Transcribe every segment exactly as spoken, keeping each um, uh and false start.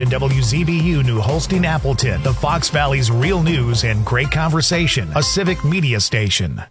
to W Z B U New Holstein Appleton, the Fox Valley's real news and great conversation, a civic media station.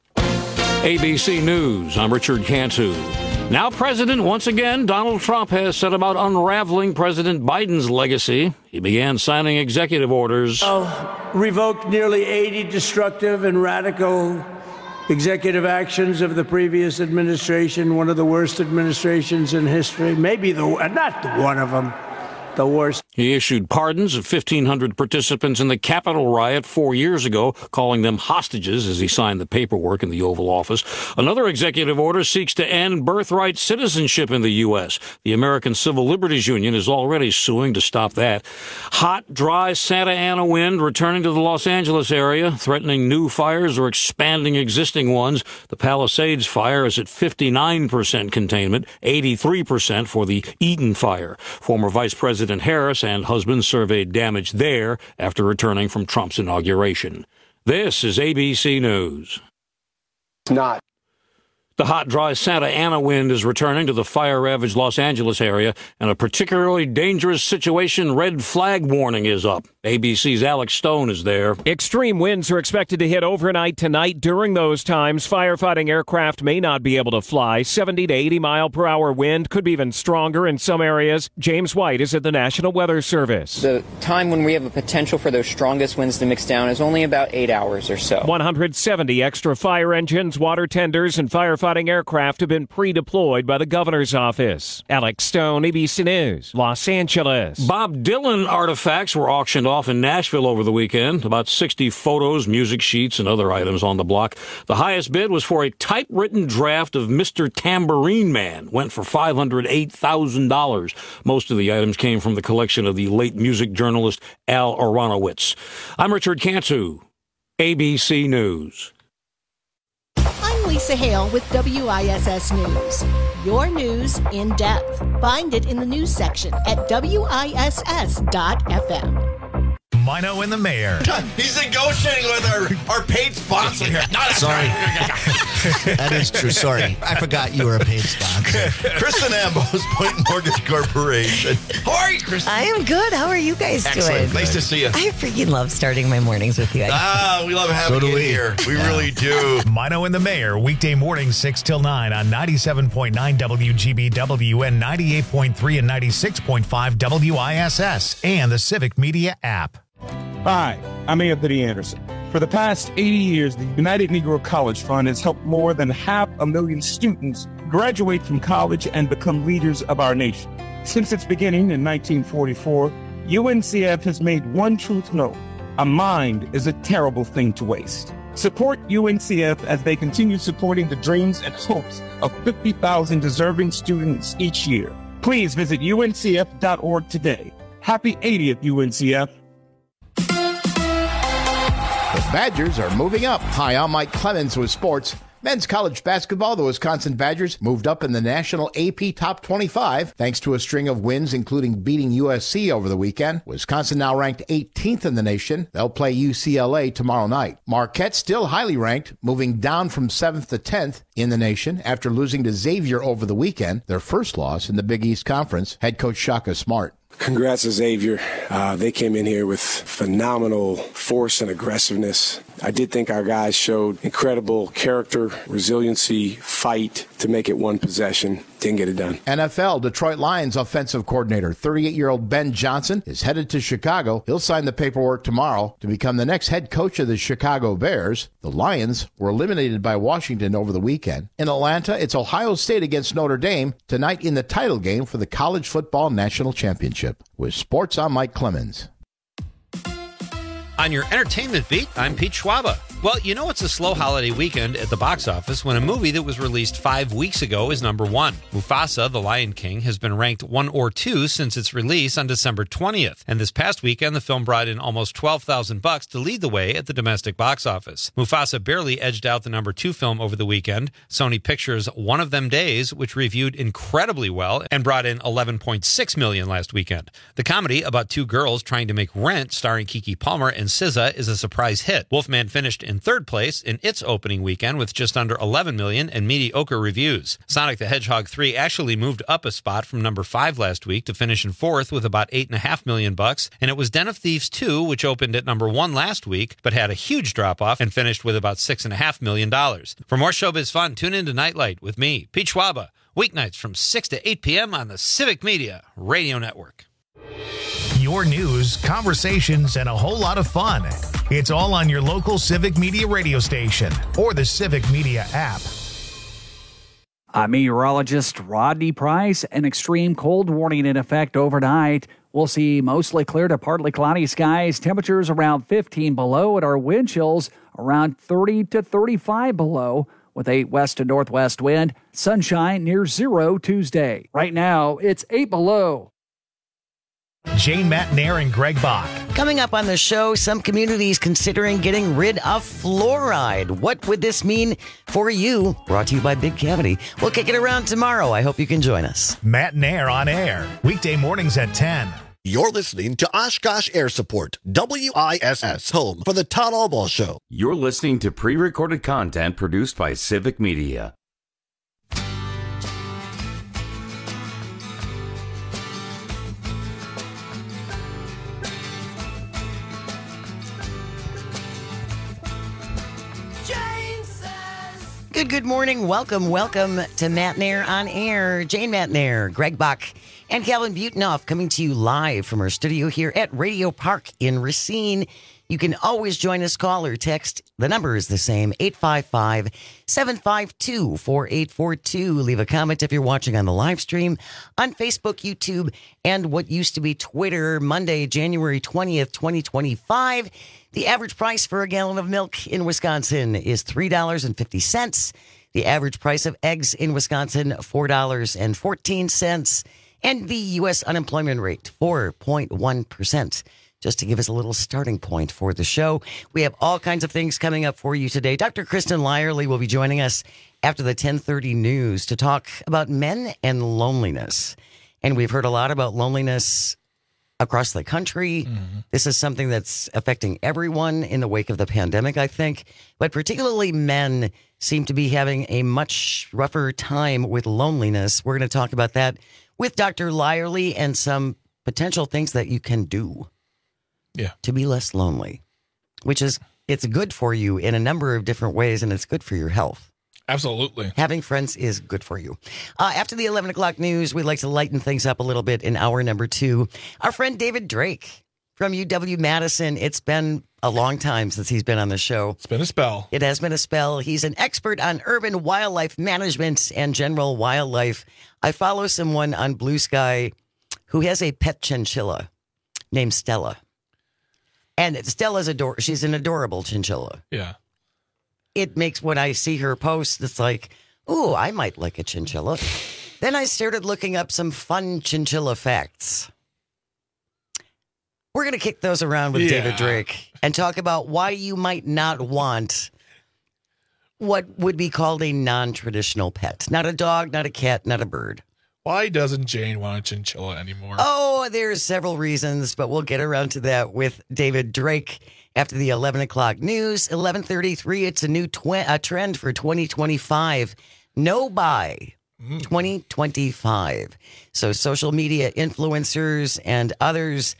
A B C News, I'm Richard Cantu. Now president, once again, Donald Trump has set about unraveling President Biden's legacy. He began signing executive orders. Oh, revoked nearly eighty destructive and radical executive actions of the previous administration, one of the worst administrations in history, maybe the, not one of them, the worst. He issued pardons of fifteen hundred participants in the Capitol riot four years ago, calling them hostages as he signed the paperwork in the Oval Office. Another executive order seeks to end birthright citizenship in the U S. The American Civil Liberties Union is already suing to stop that. Hot, dry Santa Ana wind returning to the Los Angeles area, threatening new fires or expanding existing ones. The Palisades fire is at fifty-nine percent containment, eighty-three percent for the Eaton fire. Former Vice President Harris and husband surveyed damage there after returning from Trump's inauguration. This is A B C News. It's not. The hot, dry Santa Ana wind is returning to the fire-ravaged Los Angeles area, and a particularly dangerous situation red flag warning is up. A B C's Alex Stone is there. Extreme winds are expected to hit overnight tonight. During those times, firefighting aircraft may not be able to fly. seventy to eighty mile per hour wind could be even stronger in some areas. James White is at the National Weather Service. The time when we have a potential for those strongest winds to mix down is only about eight hours or so. one hundred seventy extra fire engines, water tenders, and firefighting aircraft have been pre-deployed by the governor's office. Alex Stone, A B C News, Los Angeles. Bob Dylan artifacts were auctioned off in Nashville over the weekend. About sixty photos, music sheets, and other items on the block. The highest bid was for a typewritten draft of Mister Tambourine Man. Went for five hundred eight thousand dollars. Most of the items came from the collection of the late music journalist Al Aronowitz. I'm Richard Cantu, A B C News. I'm Lisa Hale with W I S S News. Your news in depth. Find it in the news section at W I S S dot F M. Mino and the Mayor. He's negotiating with our, our paid sponsor here. Not Sorry. That is true. Sorry. I forgot you were a paid sponsor. Kristen Ambos, Point Mortgage Corporation. How are you, Kristen? I am good. How are you guys Excellent. doing? Nice to see you. I freaking love starting my mornings with you. Ah, we love having So do you we. here. We Yeah. really do. Mino and the Mayor, weekday mornings six till nine on ninety-seven point nine W G B W and ninety-eight point three and ninety-six point five W I S S and the Civic Media app. Hi, I'm Anthony Anderson. For the past eighty years, the United Negro College Fund has helped more than half a million students graduate from college and become leaders of our nation. Since its beginning in nineteen forty-four, U N C F has made one truth known: a mind is a terrible thing to waste. Support U N C F as they continue supporting the dreams and hopes of fifty thousand deserving students each year. Please visit U N C F dot org today. Happy eightieth, U N C F. The Badgers are moving up. Hi, I'm Mike Clemens with sports. Men's college basketball, the Wisconsin Badgers moved up in the national A P Top twenty-five thanks to a string of wins, including beating U S C over the weekend. Wisconsin now ranked eighteenth in the nation. They'll play U C L A tomorrow night. Marquette still highly ranked, moving down from seventh to tenth in the nation after losing to Xavier over the weekend, their first loss in the Big East Conference. Head coach Shaka Smart. Congrats to Xavier. Uh, they came in here with phenomenal force and aggressiveness. I did think our guys showed incredible character, resiliency, fight to make it one possession. Didn't get it done. N F L Detroit Lions offensive coordinator, thirty-eight-year-old Ben Johnson, is headed to Chicago. He'll sign the paperwork tomorrow to become the next head coach of the Chicago Bears. The Lions were eliminated by Washington over the weekend. In Atlanta, it's Ohio State against Notre Dame tonight in the title game for the College Football National Championship. With sports, I'm Mike Clemens. On your entertainment beat, I'm Pete Schwaba. Well, you know it's a slow holiday weekend at the box office when a movie that was released five weeks ago is number one. Mufasa, The Lion King, has been ranked one or two since its release on December twentieth. And this past weekend, the film brought in almost twelve thousand bucks to lead the way at the domestic box office. Mufasa barely edged out the number two film over the weekend, Sony Pictures' One of Them Days, which reviewed incredibly well and brought in eleven point six million dollars last weekend. The comedy about two girls trying to make rent, starring Keke Palmer and S Z A, is a surprise hit. Wolfman finished in third place in its opening weekend with just under eleven million and mediocre reviews. Sonic the Hedgehog three actually moved up a spot from number five last week to finish in fourth with about eight and a half million bucks, and it was Den of Thieves two, which opened at number one last week, but had a huge drop-off and finished with about six and a half million dollars. For more showbiz fun, tune in to Nightlight with me, Pete Schwaba, weeknights from six to eight p.m. on the Civic Media Radio Network. Your news, conversations, and a whole lot of fun. It's all on your local Civic Media radio station or the Civic Media app. I'm meteorologist Rodney Price. An extreme cold warning in effect overnight. We'll see mostly clear to partly cloudy skies, temperatures around fifteen below, and our wind chills around thirty to thirty-five below, with a west to northwest wind. Sunshine near zero Tuesday. Right now, it's eight below. Jane Matnair and Greg Bach. Coming up on the show, some communities considering getting rid of fluoride. What would this mean for you? Brought to you by Big Cavity. We'll kick it around tomorrow. I hope you can join us. Matnair on air, weekday mornings at ten. You're listening to Oshkosh Air Support, W I S S, home for the Todd Albaugh Show. You're listening to pre-recorded content produced by Civic Media. Good, good morning. Welcome, welcome to Matnair on Air. Jane Matnair, Greg Bach, and Calvin Butenoff coming to you live from our studio here at Radio Park in Racine. You can always join us, call or text. The number is the same, eight five five, seven five two, four eight four two. Leave a comment if you're watching on the live stream on Facebook, YouTube, and what used to be Twitter. Monday, January twentieth, twenty twenty-five. The average price for a gallon of milk in Wisconsin is three dollars and fifty cents. The average price of eggs in Wisconsin, four dollars and fourteen cents. And the U S unemployment rate, four point one percent. Just to give us a little starting point for the show. We have all kinds of things coming up for you today. Doctor Kristen Lyerly will be joining us after the ten thirty news to talk about men and loneliness. And we've heard a lot about loneliness across the country. Mm-hmm. This is something that's affecting everyone in the wake of the pandemic, I think. But particularly men seem to be having a much rougher time with loneliness. We're going to talk about that with Doctor Lyerly and some potential things that you can do yeah. to be less lonely, which is, it's good for you in a number of different ways, and it's good for your health. Absolutely. Having friends is good for you. Uh, after the eleven o'clock news, we'd like to lighten things up a little bit in hour number two. Our friend David Drake from U W-Madison. It's been a long time since he's been on the show. It's been a spell. It has been a spell. He's an expert on urban wildlife management and general wildlife. I follow someone on Blue Sky who has a pet chinchilla named Stella. And Stella's ador- she's an adorable chinchilla. Yeah. It makes, when I see her post, it's like, ooh, I might like a chinchilla. Then I started looking up some fun chinchilla facts. We're going to kick those around with yeah. David Drake and talk about why you might not want what would be called a non-traditional pet. Not a dog, not a cat, not a bird. Why doesn't Jane want a chinchilla anymore? Oh, there's several reasons, but we'll get around to that with David Drake after the eleven o'clock news. eleven thirty-three, it's a new twi- a trend for twenty twenty-five. No buy mm. twenty twenty-five. So social media influencers and others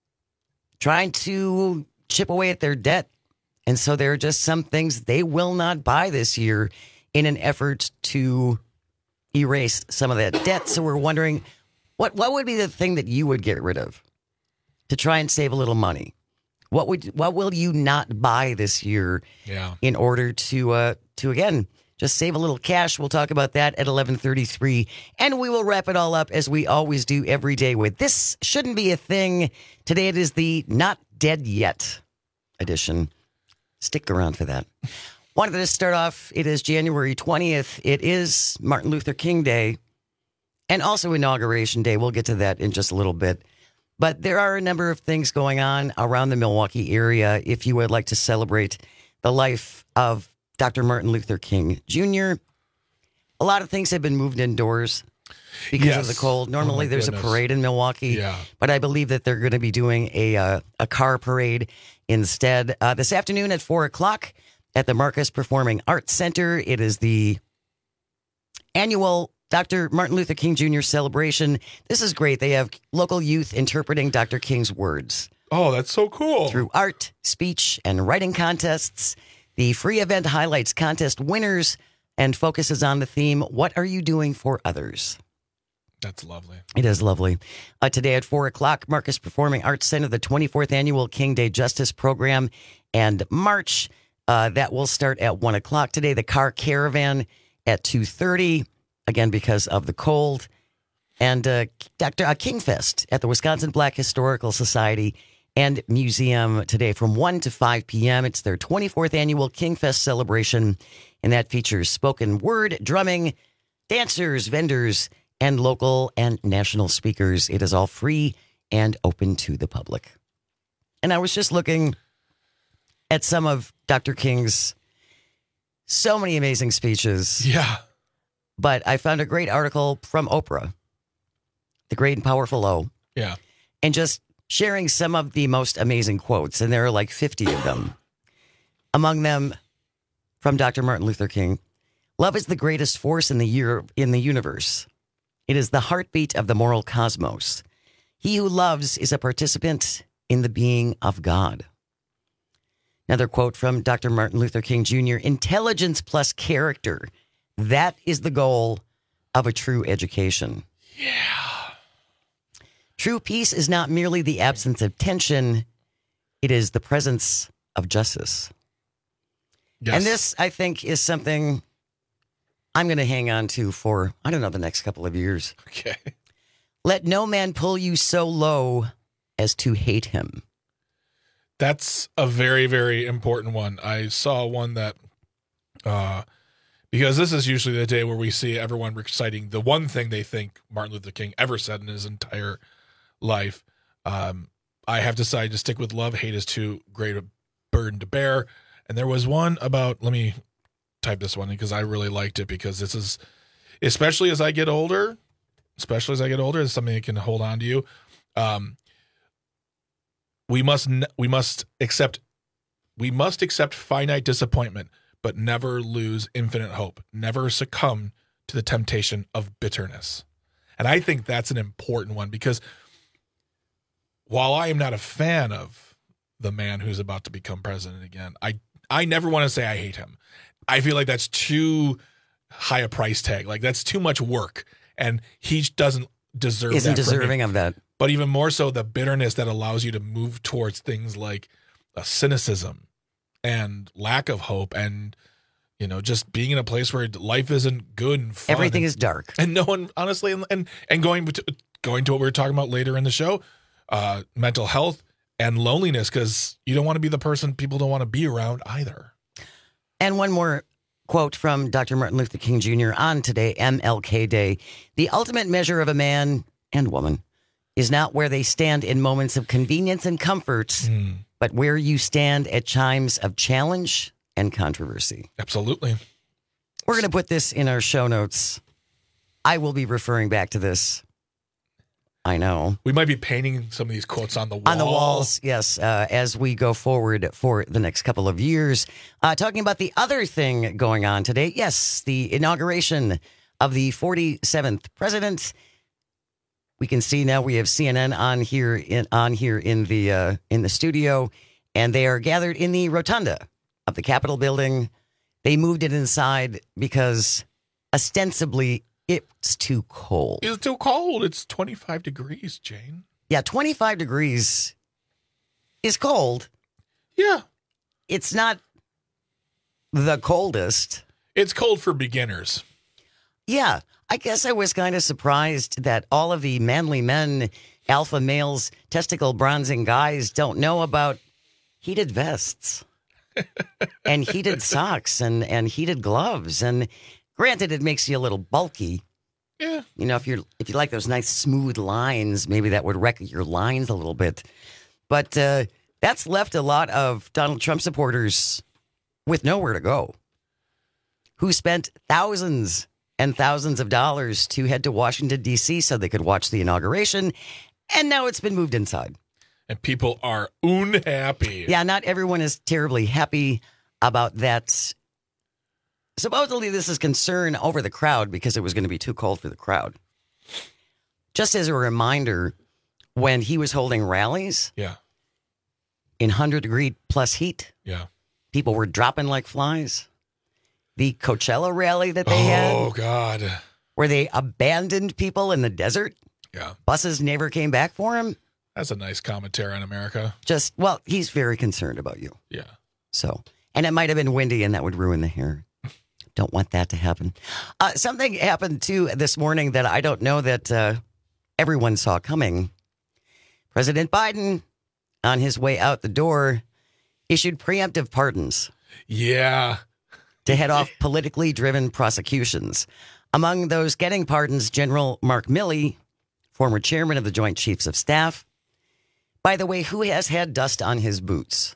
trying to chip away at their debt. And so there are just some things they will not buy this year in an effort to erase some of that debt. So we're wondering, what what would be the thing that you would get rid of to try and save a little money? What would what will you not buy this year yeah. in order to uh, to again just save a little cash? We'll talk about that at eleven thirty-three, and we will wrap it all up as we always do every day with This Shouldn't Be a Thing. Today it is the Not Dead Yet edition. Stick around for that. Wanted to start off, it is January twentieth. It is Martin Luther King Day and also Inauguration Day. We'll get to that in just a little bit. But there are a number of things going on around the Milwaukee area if you would like to celebrate the life of Doctor Martin Luther King Junior A lot of things have been moved indoors because yes. of the cold. Normally oh there's goodness. a parade in Milwaukee, yeah. but I believe that they're going to be doing a, uh, a car parade instead. Uh, this afternoon at four o'clock, at the Marcus Performing Arts Center. It is the annual Doctor Martin Luther King Junior celebration. This is great. They have local youth interpreting Doctor King's words. Oh, that's so cool. Through art, speech, and writing contests. The free event highlights contest winners and focuses on the theme, What Are You Doing for Others? That's lovely. It is lovely. Uh, today at four o'clock, Marcus Performing Arts Center, the twenty-fourth Annual King Day Justice Program and March. Uh, that will start at one o'clock today. The Car Caravan at two thirty, again because of the cold. And uh, Doctor Uh, Kingfest at the Wisconsin Black Historical Society and Museum today from one to five p.m. It's their twenty-fourth Annual Kingfest celebration, and that features spoken word, drumming, dancers, vendors, and local and national speakers. It is all free and open to the public. And I was just looking at some of Doctor King's so many amazing speeches. Yeah. But I found a great article from Oprah, The Great and Powerful O. Yeah. And just sharing some of the most amazing quotes. And there are like fifty of them. Among them, from Doctor Martin Luther King, love is the greatest force in the year in the universe. It is the heartbeat of the moral cosmos. He who loves is a participant in the being of God. Another quote from Doctor Martin Luther King Junior Intelligence plus character. That is the goal of a true education. Yeah. True peace is not merely the absence of tension. It is the presence of justice. Yes. And this, I think, is something I'm going to hang on to for, I don't know, the next couple of years. Okay. Let no man pull you so low as to hate him. That's a very, very important one. I saw one that, uh, because this is usually the day where we see everyone reciting the one thing they think Martin Luther King ever said in his entire life. Um, I have decided to stick with love. Hate is too great a burden to bear. And there was one about, let me type this one in because I really liked it, because this is, especially as I get older, especially as I get older, it's something that can hold on to you. Um, we must, we must accept, we must accept finite disappointment, but never lose infinite hope. Never succumb to the temptation of bitterness. And I think that's an important one, because while I am not a fan of the man who's about to become president again, I, I never want to say I hate him. I feel like that's too high a price tag. Like, that's too much work, and he doesn't deserve Isn't that from deserving me. of that. But even more so, the bitterness that allows you to move towards things like a cynicism and lack of hope, and, you know, just being in a place where life isn't good and fun. Everything and, is dark. And no one, honestly, and and, and going, to, going to what we were talking about later in the show, uh, mental health and loneliness, because you don't want to be the person people don't want to be around either. And one more quote from Doctor Martin Luther King Junior on today, M L K Day. The ultimate measure of a man and woman is not where they stand in moments of convenience and comfort, mm. but where you stand at times of challenge and controversy. Absolutely. We're going to put this in our show notes. I will be referring back to this. I know. We might be painting some of these quotes on the wall. On the walls, yes, uh, as we go forward for the next couple of years. Uh, talking about the other thing going on today, yes, the inauguration of the forty-seventh president. We can see now we have C N N on here in on here in the uh, in the studio, and they are gathered in the rotunda of the Capitol building. They moved it inside because ostensibly it's too cold. It's too cold. It's twenty-five degrees, Jane. Yeah, twenty-five degrees is cold. Yeah. It's not the coldest. It's cold for beginners. Yeah. I guess I was kind of surprised that all of the manly men, alpha males, testicle bronzing guys don't know about heated vests and heated socks and, and heated gloves. And granted, it makes you a little bulky. Yeah. You know, if you're if you like those nice smooth lines, maybe that would wreck your lines a little bit. But uh, that's left a lot of Donald Trump supporters with nowhere to go, who spent thousands and thousands of dollars to head to Washington, D C so they could watch the inauguration. And now it's been moved inside. And people are unhappy. Yeah, not everyone is terribly happy. about that. Supposedly, this is concern over the crowd because it was going to be too cold for the crowd. Just as a reminder, when he was holding rallies yeah. in one hundred degree plus heat, yeah, people were dropping like flies. The Coachella rally that they oh, had. Oh, God. Where they abandoned people in the desert. Yeah. Buses never came back for him. That's a nice commentary on America. Just, well, he's very concerned about you. Yeah. So, and it might have been windy and that would ruin the hair. Don't want that to happen. Uh, something happened too this morning that I don't know that uh, everyone saw coming. President Biden, on his way out the door, issued preemptive pardons. Yeah. To head off politically driven prosecutions. Among those getting pardons, General Mark Milley, former chairman of the Joint Chiefs of Staff. By the way, who has had dust on his boots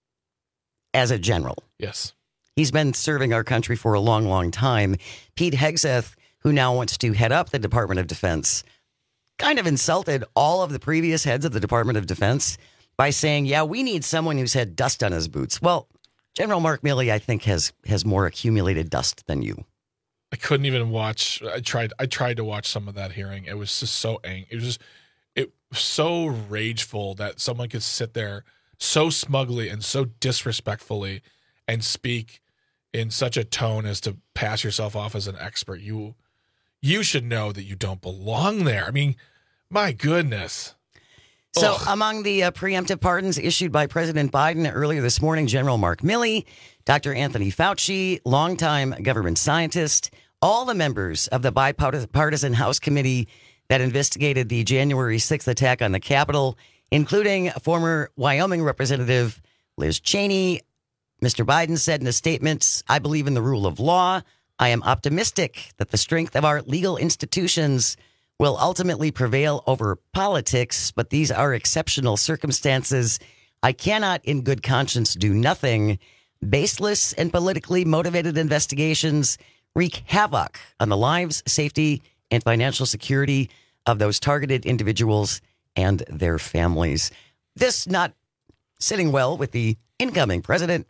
as a general? Yes. He's been serving our country for a long, long time. Pete Hegseth, who now wants to head up the Department of Defense, kind of insulted all of the previous heads of the Department of Defense by saying, yeah, we need someone who's had dust on his boots. Well, General Mark Milley, I think, has has more accumulated dust than you. I couldn't even watch. I tried. I tried to watch some of that hearing. It was just so angry. It was just it was so rageful that someone could sit there so smugly and so disrespectfully and speak in such a tone as to pass yourself off as an expert. You you should know that you don't belong there. I mean, my goodness. So Ugh. among the uh, preemptive pardons issued by President Biden earlier this morning, General Mark Milley, Doctor Anthony Fauci, longtime government scientist, all the members of the bipartisan House committee that investigated the January sixth attack on the Capitol, including former Wyoming Representative Liz Cheney. Mister Biden said in a statement, I believe in the rule of law. I am optimistic that the strength of our legal institutions will ultimately prevail over politics, but these are exceptional circumstances. I cannot in good conscience do nothing. Baseless and politically motivated investigations wreak havoc on the lives, safety, and financial security of those targeted individuals and their families. This not sitting well with the incoming president.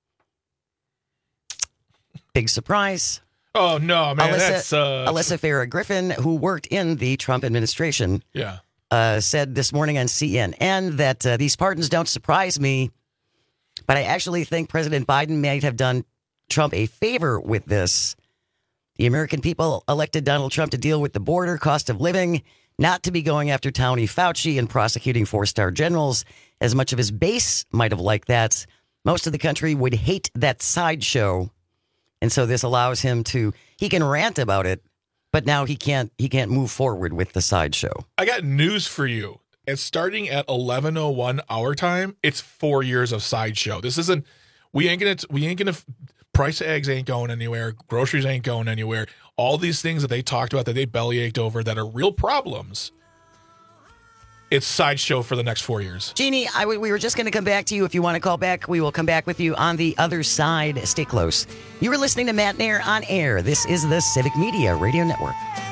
Big surprise. Oh, no, man. Alyssa, that's, uh... Alyssa Farah Griffin, who worked in the Trump administration, yeah, uh, said this morning on C N N that uh, these pardons don't surprise me, but I actually think President Biden might have done Trump a favor with this. The American people elected Donald Trump to deal with the border, cost of living, not to be going after Tony Fauci and prosecuting four-star generals. As much of his base might have liked that, most of the country would hate that sideshow. And so this allows him to, he can rant about it, but now he can't, he can't move forward with the sideshow. I got news for you. It's starting at eleven oh one our time. It's four years of sideshow. This isn't, we ain't going to, we ain't going to, price of eggs ain't going anywhere. Groceries ain't going anywhere. All these things that they talked about that they bellyached over that are real problems. It's sideshow for the next four years. Jeannie, I, we were just going to come back to you. If you want to call back, we will come back with you on the other side. Stay close. You were listening to Matt Nair on air. This is the Civic Media Radio Network.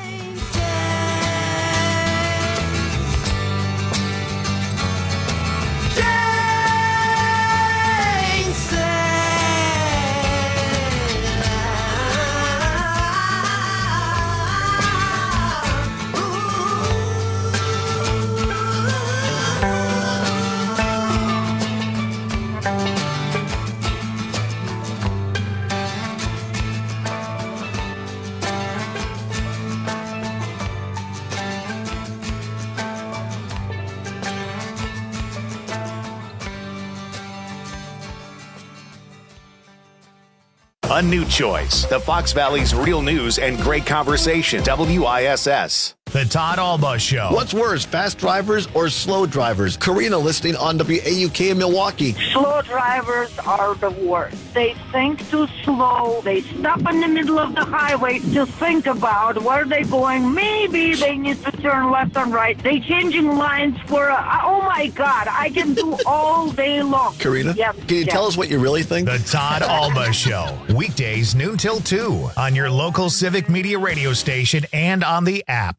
A new choice. The Fox Valley's real news and great conversation. W I S S. The Todd Alba Show. What's worse, fast drivers or slow drivers? Karina listening on W A U K in Milwaukee. Slow drivers are the worst. They think too slow. They stop in the middle of the highway to think about where they're going. Maybe they need to turn left and right. They changing lines for, a, oh my God, I can do all day long. Karina, yes, can you yes. tell us what you really think? The Todd Alba Show. Weekdays noon till two on your local Civic Media radio station and on the app.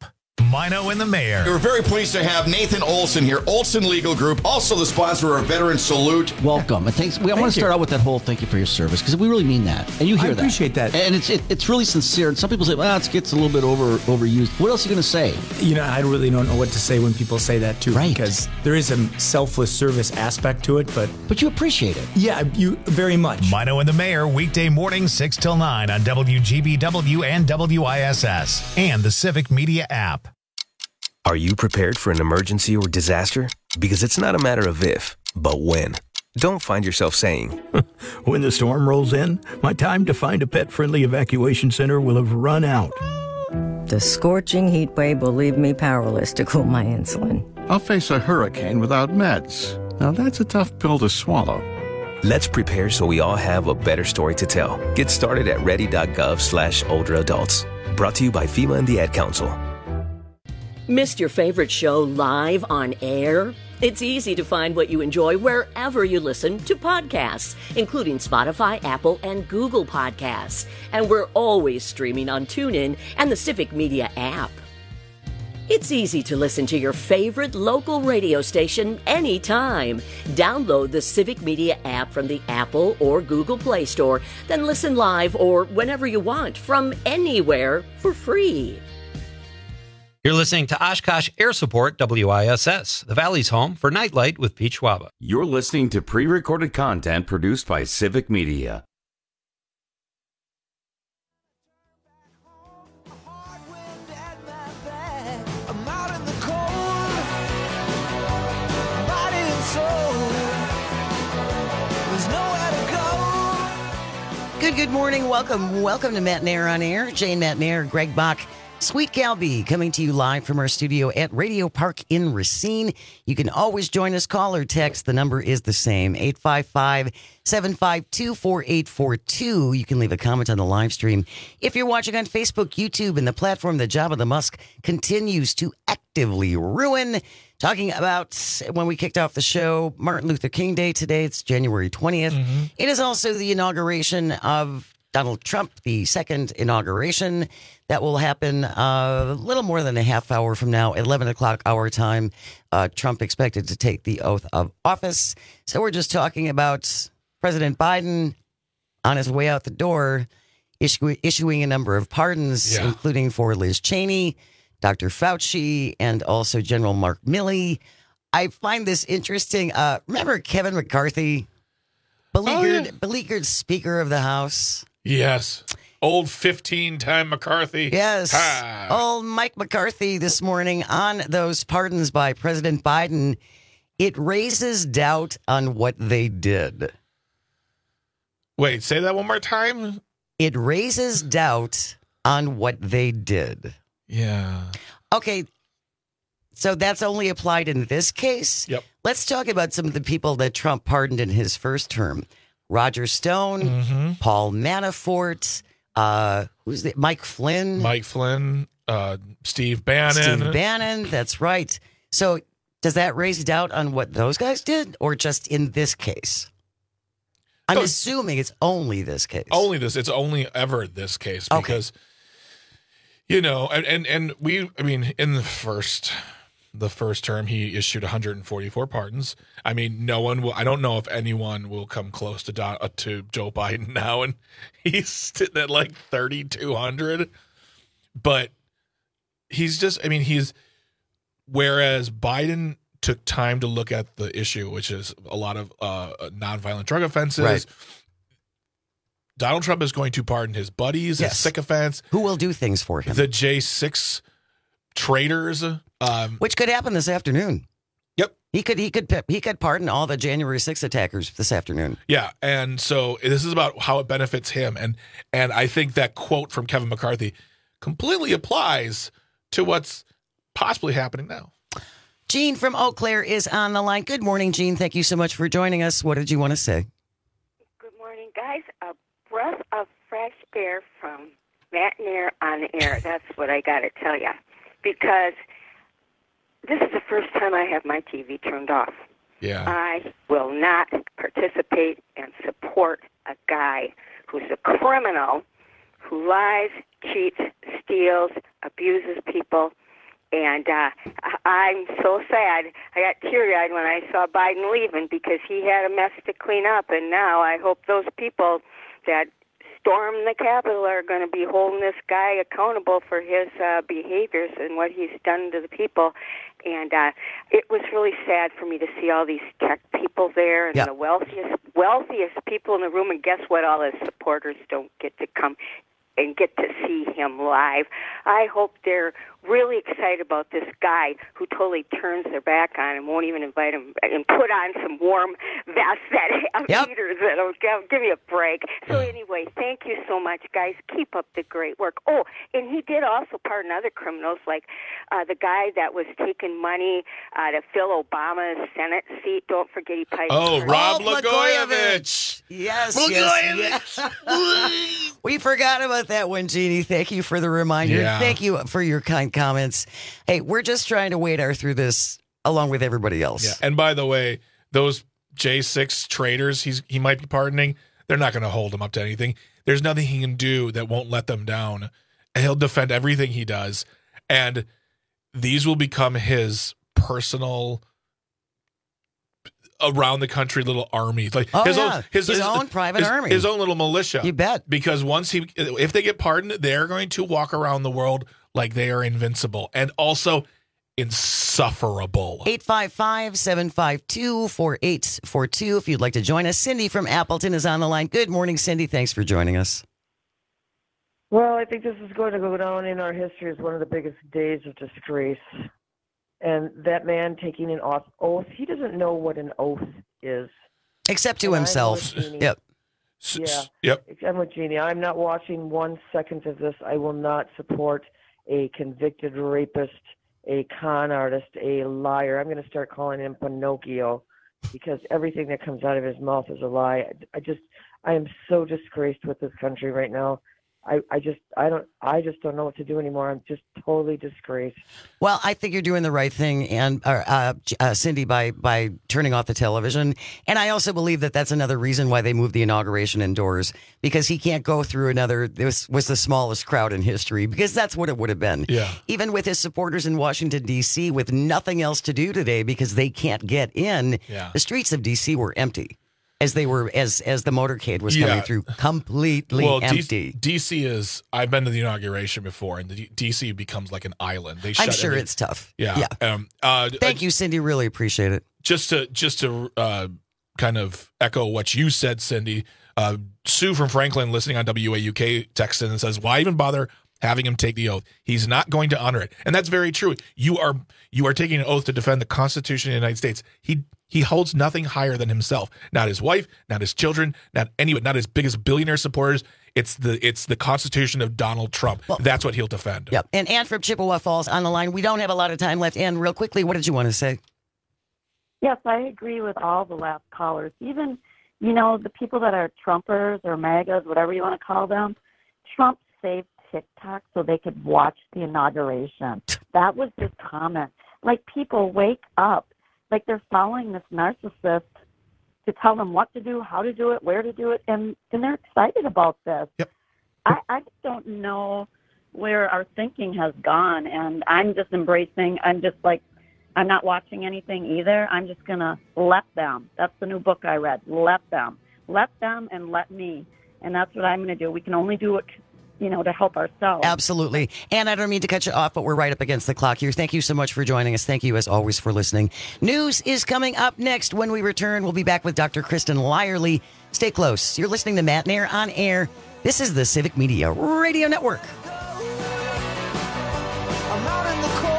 Mino and the Mayor. We're very pleased to have Nathan Olson here, Olson Legal Group, also the sponsor of our Veteran Salute. Welcome. And thanks. We, I want to start out with that whole thank you for your service, because we really mean that. And you hear I that. appreciate that. And it's it, it's really sincere. And some people say, well, it gets a little bit over overused. What else are you going to say? You know, I really don't know what to say when people say that, too. Right. Because there is a selfless service aspect to it, but... But you appreciate it. Yeah, you very much. Mino and the Mayor, weekday mornings six till nine on W G B W and W I S S and the Civic Media app. Are you prepared for an emergency or disaster? Because it's not a matter of if, but when. Don't find yourself saying, when the storm rolls in, my time to find a pet-friendly evacuation center will have run out. The scorching heat wave will leave me powerless to cool my insulin. I'll face a hurricane without meds. Now that's a tough pill to swallow. Let's prepare so we all have a better story to tell. Get started at ready.gov slash older adults. Brought to you by FEMA and the Ad Council. Missed your favorite show live on air? It's easy to find what you enjoy wherever you listen to podcasts, including Spotify, Apple, and Google Podcasts. And we're always streaming on TuneIn and the Civic Media app. It's easy to listen to your favorite local radio station anytime. Download the Civic Media app from the Apple or Google Play Store, then listen live or whenever you want from anywhere for free. You're listening to Oshkosh Air Support, W I S S, the Valley's home for Nightlight with Pete Schwaba. You're listening to pre-recorded content produced by Civic Media. Good, good morning. Welcome, welcome to Matt Nair on Air. Jane Matt Nair, Greg Bach, Sweet Galby, coming to you live from our studio at Radio Park in Racine. You can always join us, call or text. The number is the same, eight five five, seven five two, four eight four two. You can leave a comment on the live stream. If you're watching on Facebook, YouTube, and the platform that Jabba the Musk continues to actively ruin. Talking about when we kicked off the show, Martin Luther King Day today. It's January twentieth. Mm-hmm. It is also the inauguration of Donald Trump, the second inauguration. That will happen uh, a little more than a half hour from now, eleven o'clock our time. Uh, Trump expected to take the oath of office. So we're just talking about President Biden on his way out the door, issue, issuing a number of pardons, yeah. including for Liz Cheney, Doctor Fauci, and also General Mark Milley. I find this interesting. Uh, remember Kevin McCarthy, beleaguered, oh, yeah. beleaguered Speaker of the House? Yes. Old fifteen-time McCarthy. Yes. Ah. Old Mike McCarthy this morning on those pardons by President Biden. It raises doubt on what they did. Wait, say that one more time? It raises doubt on what they did. Yeah. Okay. So that's only applied in this case. Yep. Let's talk about some of the people that Trump pardoned in his first term. Roger Stone, mm-hmm. Paul Manafort, uh, who's the, Mike Flynn. Mike Flynn, uh, Steve Bannon. Steve Bannon, that's right. So does that raise doubt on what those guys did or just in this case? I'm so, assuming it's only this case. Only this. It's only ever this case because, okay. you know, and, and, and we, I mean, in the first... The first term, he issued one hundred forty-four pardons. I mean, no one will. I don't know if anyone will come close to Don, uh, to Joe Biden now, and he's sitting at like thirty-two hundred. But he's just. I mean, he's. Whereas Biden took time to look at the issue, which is a lot of uh, nonviolent drug offenses. Right. Donald Trump is going to pardon his buddies, yes. his sycophants, who will do things for him. The J six traitors. Um, Which could happen this afternoon. Yep, he could he could he could pardon all the January sixth attackers this afternoon. Yeah, and so this is about how it benefits him, and and I think that quote from Kevin McCarthy completely applies to what's possibly happening now. Gene from Eau Claire is on the line. Good morning, Gene. Thank you so much for joining us. What did you want to say? Good morning, guys. A breath of fresh air from Matt Nair on the air. That's what I got to tell you, because this is the first time I have my T V turned off. Yeah. I will not participate and support a guy who's a criminal, who lies, cheats, steals, abuses people, And uh, I'm so sad. I got teary-eyed when I saw Biden leaving because he had a mess to clean up. And now I hope those people that stormed the Capitol are going to be holding this guy accountable for his uh, behaviors and what he's done to the people. And uh, it was really sad for me to see all these tech people there and yep. the wealthiest, wealthiest people in the room. And guess what? All his supporters don't get to come and get to see him live. I hope they're really excited about this guy who totally turns their back on him, won't even invite him, and put on some warm vests that have yep. heaters that'll give, give me a break. So anyway, thank you so much, guys. Keep up the great work. Oh, and he did also pardon other criminals, like uh, the guy that was taking money uh, to fill Obama's Senate seat. Don't forget he piped. Oh, Rob oh, Blagojevich. Yes, Blagojevich. yes, yes. We forgot about that one, Jeannie. Thank you for the reminder. Yeah. Thank you for your kind comments. Hey, we're just trying to wade our through this along with everybody else. Yeah. And by the way, those J six traitors he's he might be pardoning, they're not going to hold him up to anything. There's nothing he can do that won't let them down. And he'll defend everything he does. And these will become his personal around the country little army, like oh, his yeah. own his, his, his own private his, army, his own little militia. You bet. Because once he, if they get pardoned, they're going to walk around the world like they are invincible and also insufferable. eight five five, seven five two, four eight four two. If you'd like to join us, Cindy from Appleton is on the line. Good morning, Cindy. Thanks for joining us. Well, I think this is going to go down in our history as one of the biggest days of disgrace. And that man taking an oath, he doesn't know what an oath is. Except to and himself. Yep. Yeah. Yep. I'm with Jeannie. I'm not watching one second of this. I will not support a convicted rapist, a con artist, a liar. I'm going to start calling him Pinocchio because everything that comes out of his mouth is a lie. I just, I am so disgraced with this country right now. I, I just I don't I just don't know what to do anymore. I'm just totally disgraced. Well, I think you're doing the right thing, and uh, uh, uh, Cindy, by by turning off the television. And I also believe that that's another reason why they moved the inauguration indoors, because he can't go through another. This was the smallest crowd in history, because that's what it would have been. Yeah. Even with his supporters in Washington D C with nothing else to do today because they can't get in. Yeah. The streets of D C were empty. As they were, as as the motorcade was coming Yeah. through, completely well, empty. D C is. I've been to the inauguration before, and the D C becomes like an island. They I'm shut sure every- it's tough. Yeah. Yeah. Um, uh, Thank you, Cindy. Really appreciate it. Just to just to uh, kind of echo what you said, Cindy. Uh, Sue from Franklin, listening on W A U K, texts in and says, "Why even bother having him take the oath? He's not going to honor it." And that's very true. You are you are taking an oath to defend the Constitution of the United States. He he holds nothing higher than himself. Not his wife, not his children, not anyone, not his biggest billionaire supporters. It's the it's the Constitution of Donald Trump. Well, that's what he'll defend. Yep. And Ann from Chippewa Falls on the line. We don't have a lot of time left. Ann, real quickly, what did you want to say? Yes, I agree with all the last callers. Even, you know, the people that are Trumpers or MAGAs, whatever you want to call them, Trump saved TikTok so they could watch the inauguration. That was his comment. Like, people, wake up. Like, they're following this narcissist to tell them what to do, how to do it, where to do it, and, and they're excited about this. Yep. I, I just don't know where our thinking has gone, and I'm just embracing, I'm just like, I'm not watching anything either. I'm just going to let them. That's the new book I read. Let them. Let them and let me. And that's what I'm going to do. We can only do it, you know, to help ourselves. Absolutely. And I don't mean to cut you off, but we're right up against the clock here. Thank you so much for joining us. Thank you, as always, for listening. News is coming up next. When we return, we'll be back with Doctor Kristen Lyerly. Stay close. You're listening to Matt Nair on Air. This is the Civic Media Radio Network. I'm out in the cold.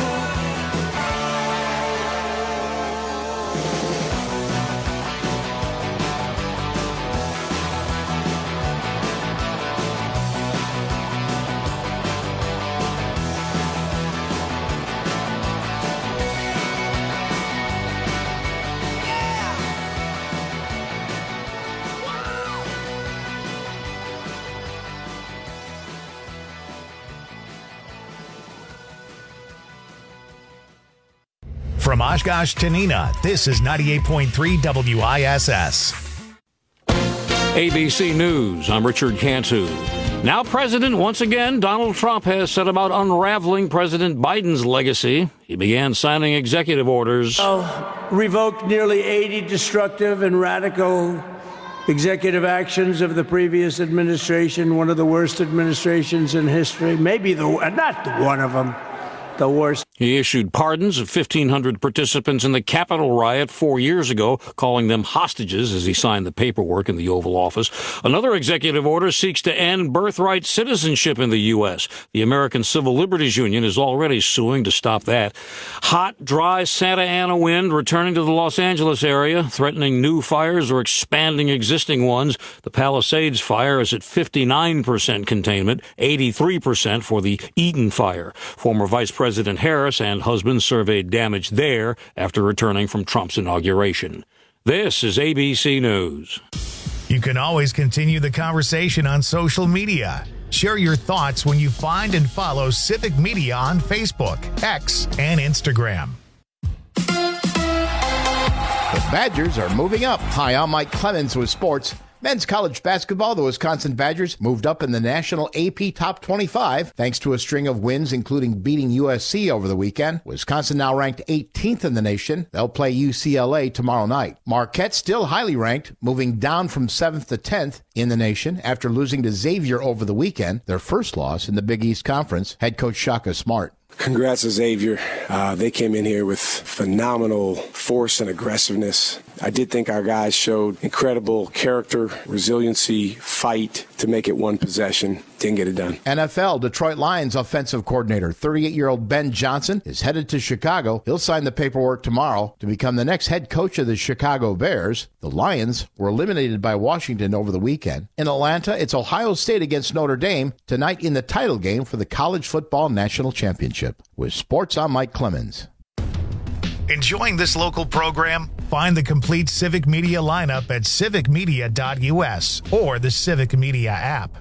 From Oshkosh to Neenah, this is ninety-eight point three W I S S. A B C News, I'm Richard Cantu. Now president once again, Donald Trump has set about unraveling President Biden's legacy. He began signing executive orders. Oh, revoked nearly eighty destructive and radical executive actions of the previous administration, one of the worst administrations in history, maybe the not one of them, the worst. He issued pardons of fifteen hundred participants in the Capitol riot four years ago, calling them hostages as he signed the paperwork in the Oval Office. Another executive order seeks to end birthright citizenship in the U S. The American Civil Liberties Union is already suing to stop that. Hot, dry Santa Ana wind returning to the Los Angeles area, threatening new fires or expanding existing ones. The Palisades fire is at fifty-nine percent containment, eighty-three percent for the Eaton fire. Former Vice President Harris and husband surveyed damage there after returning from Trump's inauguration. This is A B C News. You can always continue the conversation on social media. Share your thoughts when you find and follow Civic Media on Facebook, X, and Instagram. The Badgers are moving up. Hi, I'm Mike Clemens with sports. Men's college basketball, the Wisconsin Badgers moved up in the national A P Top twenty-five thanks to a string of wins, including beating U S C over the weekend. Wisconsin now ranked eighteenth in the nation. They'll play U C L A tomorrow night. Marquette still highly ranked, moving down from seventh to tenth in the nation after losing to Xavier over the weekend, their first loss in the Big East Conference. Head coach Shaka Smart. Congrats to Xavier. Uh, they came in here with phenomenal force and aggressiveness. I did think our guys showed incredible character, resiliency, fight to make it one possession. Didn't get it done. N F L Detroit Lions offensive coordinator, thirty-eight-year-old Ben Johnson, is headed to Chicago. He'll sign the paperwork tomorrow to become the next head coach of the Chicago Bears. The Lions were eliminated by Washington over the weekend. In Atlanta, it's Ohio State against Notre Dame tonight in the title game for the College Football National Championship. With sports, I'm Mike Clemens. Enjoying this local program? Find the complete Civic Media lineup at civic media dot U S or the Civic Media app.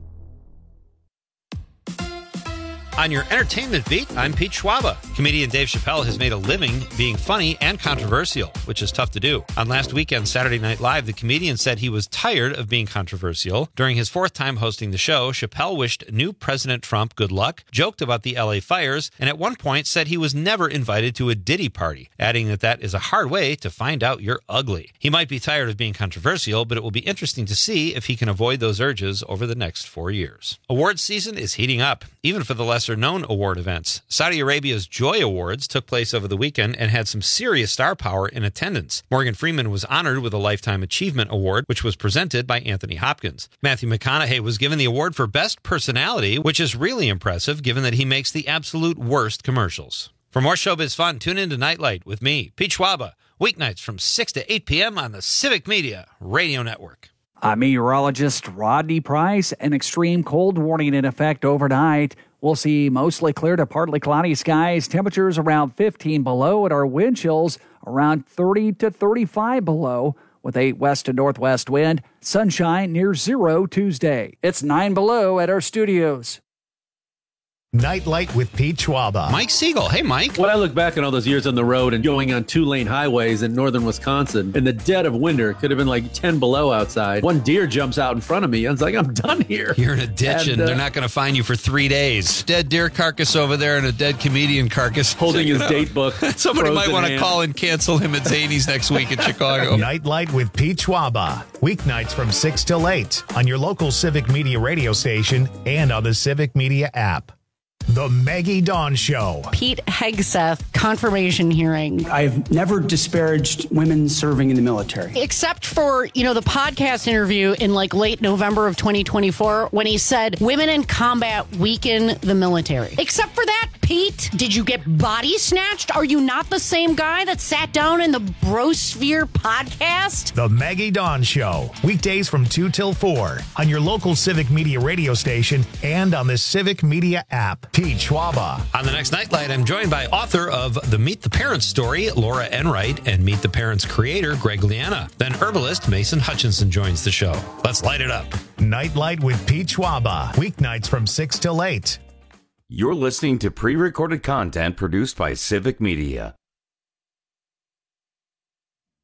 On your entertainment beat, I'm Pete Schwaba. Comedian Dave Chappelle has made a living being funny and controversial, which is tough to do. On last weekend's Saturday Night Live, the comedian said he was tired of being controversial. During his fourth time hosting the show, Chappelle wished new President Trump good luck, joked about the L A fires, and at one point said he was never invited to a Diddy party, adding that that is a hard way to find out you're ugly. He might be tired of being controversial, but it will be interesting to see if he can avoid those urges over the next four years. Awards season is heating up, even for the lesser known award events. Saudi Arabia's Joy Awards took place over the weekend and had some serious star power in attendance. Morgan Freeman was honored with a Lifetime Achievement Award, which was presented by Anthony Hopkins. Matthew McConaughey was given the award for Best Personality, which is really impressive given that he makes the absolute worst commercials. For more showbiz fun, tune in to Nightlight with me, Pete Schwaba, weeknights from six to eight p.m. on the Civic Media Radio Network. I'm meteorologist Rodney Price. An extreme cold warning in effect overnight. We'll see mostly clear to partly cloudy skies, temperatures around fifteen below, and our wind chills around thirty to thirty-five below, with a west to northwest wind. Sunshine near zero Tuesday. It's nine below at our studios. Nightlight with Pete Schwaba. Mike Siegel. Hey, Mike. When I look back on all those years on the road and going on two-lane highways in northern Wisconsin, in the dead of winter, it could have been like ten below outside. One deer jumps out in front of me. I was like, I'm done here. You're in a ditch, and, and uh, they're not going to find you for three days. Dead deer carcass over there and a dead comedian carcass. Holding his date book. Somebody might want to call and cancel him at Zany's next week in Chicago. Nightlight with Pete Schwaba. Weeknights from six till eight on your local Civic Media radio station and on the Civic Media app. The Maggie Dawn Show. Pete Hegseth confirmation hearing. I've never disparaged women serving in the military. Except for, you know, the podcast interview in like late November of twenty twenty-four when he said women in combat weaken the military. Except for that, Pete, did you get body snatched? Are you not the same guy that sat down in the Brosphere podcast? The Maggie Dawn Show. Weekdays from two till four on your local Civic Media radio station and on the Civic Media app. Pete Schwaba. On the next Nightlight, I'm joined by author of The Meet the Parents Story, Laura Enright, and Meet the Parents creator, Greg Liana. Then herbalist Mason Hutchinson joins the show. Let's light it up. Nightlight with Pete Schwaba. Weeknights from six till eight. You're listening to pre-recorded content produced by Civic Media.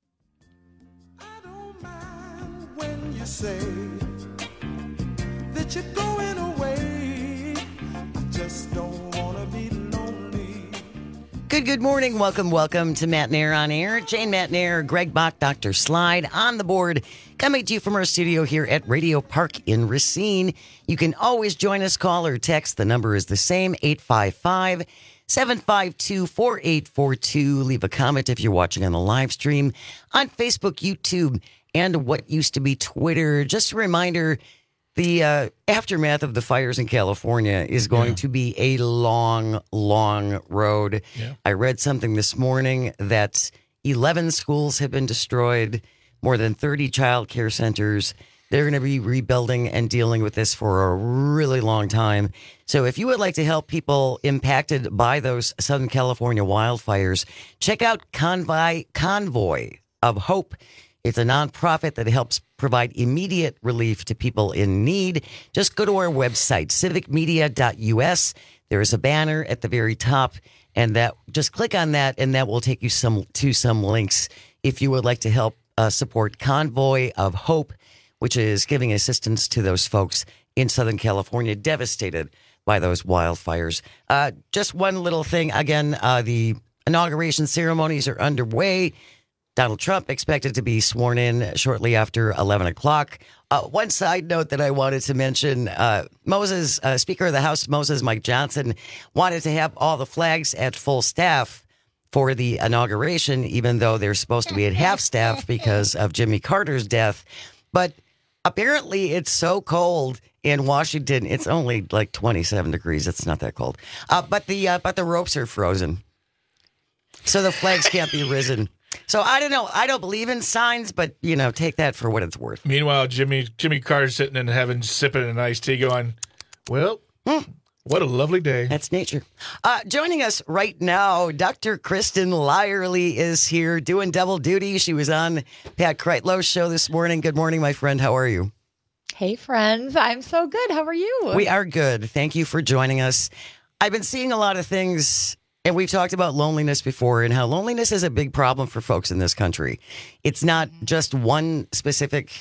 I don't mind when you say that that you're going away. I just don't want to be lonely. Good, good morning. Welcome, welcome to Matt Nair on Air. Jane Matt Nair, Greg Bach, Doctor Slide on the board. Coming to you from our studio here at Radio Park in Racine. You can always join us, call or text. The number is the same, eight five five, seven five two, four eight four two. Leave a comment if you're watching on the live stream on Facebook, YouTube, and what used to be Twitter. Just a reminder, the uh, aftermath of the fires in California is going yeah. to be a long, long road. Yeah. I read something this morning that eleven schools have been destroyed, more than thirty child care centers. They're going to be rebuilding and dealing with this for a really long time. So if you would like to help people impacted by those Southern California wildfires, check out Convoy, Convoy of Hope. It's a nonprofit that helps provide immediate relief to people in need. Just go to our website, civic media dot u s. There is a banner at the very top, and that just click on that, and that will take you some to some links if you would like to help uh, support Convoy of Hope, which is giving assistance to those folks in Southern California devastated by those wildfires. Uh, just one little thing. Again, uh, the inauguration ceremonies are underway. Donald Trump expected to be sworn in shortly after eleven o'clock. Uh, one side note that I wanted to mention, uh, Moses, uh, Speaker of the House, Moses Mike Johnson, wanted to have all the flags at full staff for the inauguration, even though they're supposed to be at half staff because of Jimmy Carter's death. But apparently it's so cold in Washington. It's only like twenty-seven degrees. It's not that cold. Uh, but the uh, but the ropes are frozen. So the flags can't be risen. So I don't know. I don't believe in signs, but, you know, take that for what it's worth. Meanwhile, Jimmy Jimmy Carter's sitting in heaven, sipping an iced tea going, well, mm. what a lovely day. That's nature. Uh, joining us right now, Doctor Kristen Lyerly is here doing double duty. She was on Pat Kreitlow's show this morning. Good morning, my friend. How are you? Hey, friends. I'm so good. How are you? We are good. Thank you for joining us. I've been seeing a lot of things. And we've talked about loneliness before and how loneliness is a big problem for folks in this country. It's not just one specific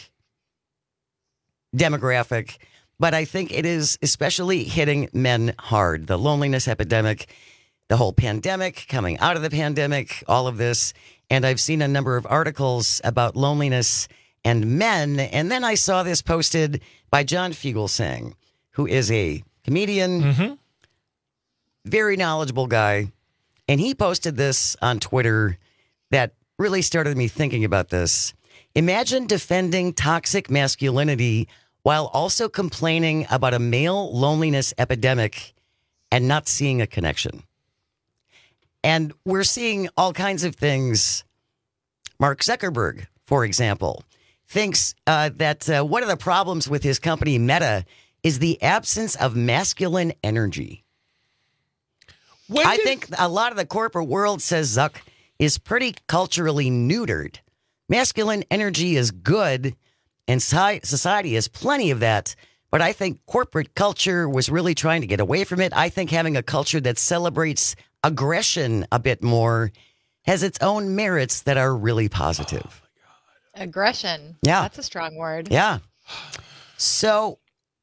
demographic, but I think it is especially hitting men hard. The loneliness epidemic, the whole pandemic, coming out of the pandemic, all of this. And I've seen a number of articles about loneliness and men. And then I saw this posted by John Fugelsang, who is a comedian. Mm-hmm. Very knowledgeable guy. And he posted this on Twitter that really started me thinking about this. Imagine defending toxic masculinity while also complaining about a male loneliness epidemic and not seeing a connection. And we're seeing all kinds of things. Mark Zuckerberg, for example, thinks uh, that uh, one of the problems with his company Meta is the absence of masculine energy. When I did... think a lot of the corporate world, says Zuck, is pretty culturally neutered. Masculine energy is good, and society has plenty of that. But I think corporate culture was really trying to get away from it. I think having a culture that celebrates aggression a bit more has its own merits that are really positive. Oh, aggression. Yeah. That's a strong word. Yeah. So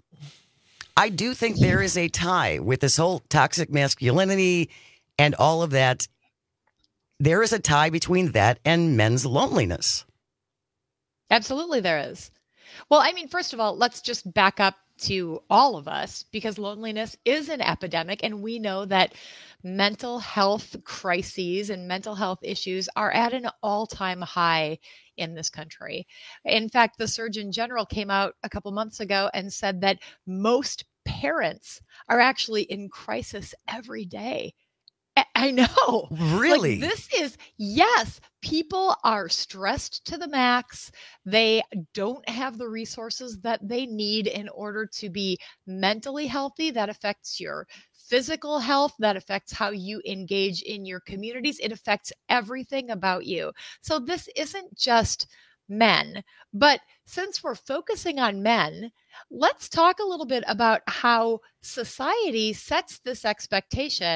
I do think there is a tie with this whole toxic masculinity and all of that. There is a tie between that and men's loneliness. Absolutely there is. Well, I mean, first of all, let's just back up to all of us, because loneliness is an epidemic, and we know that mental health crises and mental health issues are at an all-time high in this country. In fact, the Surgeon General came out a couple months ago and said that most parents are actually in crisis every day. I know. Really? Like, this is, yes, people are stressed to the max. They don't have the resources that they need in order to be mentally healthy. That affects your physical health. That affects how you engage in your communities. It affects everything about you. So this isn't just men. But since we're focusing on men, let's talk a little bit about how society sets this expectation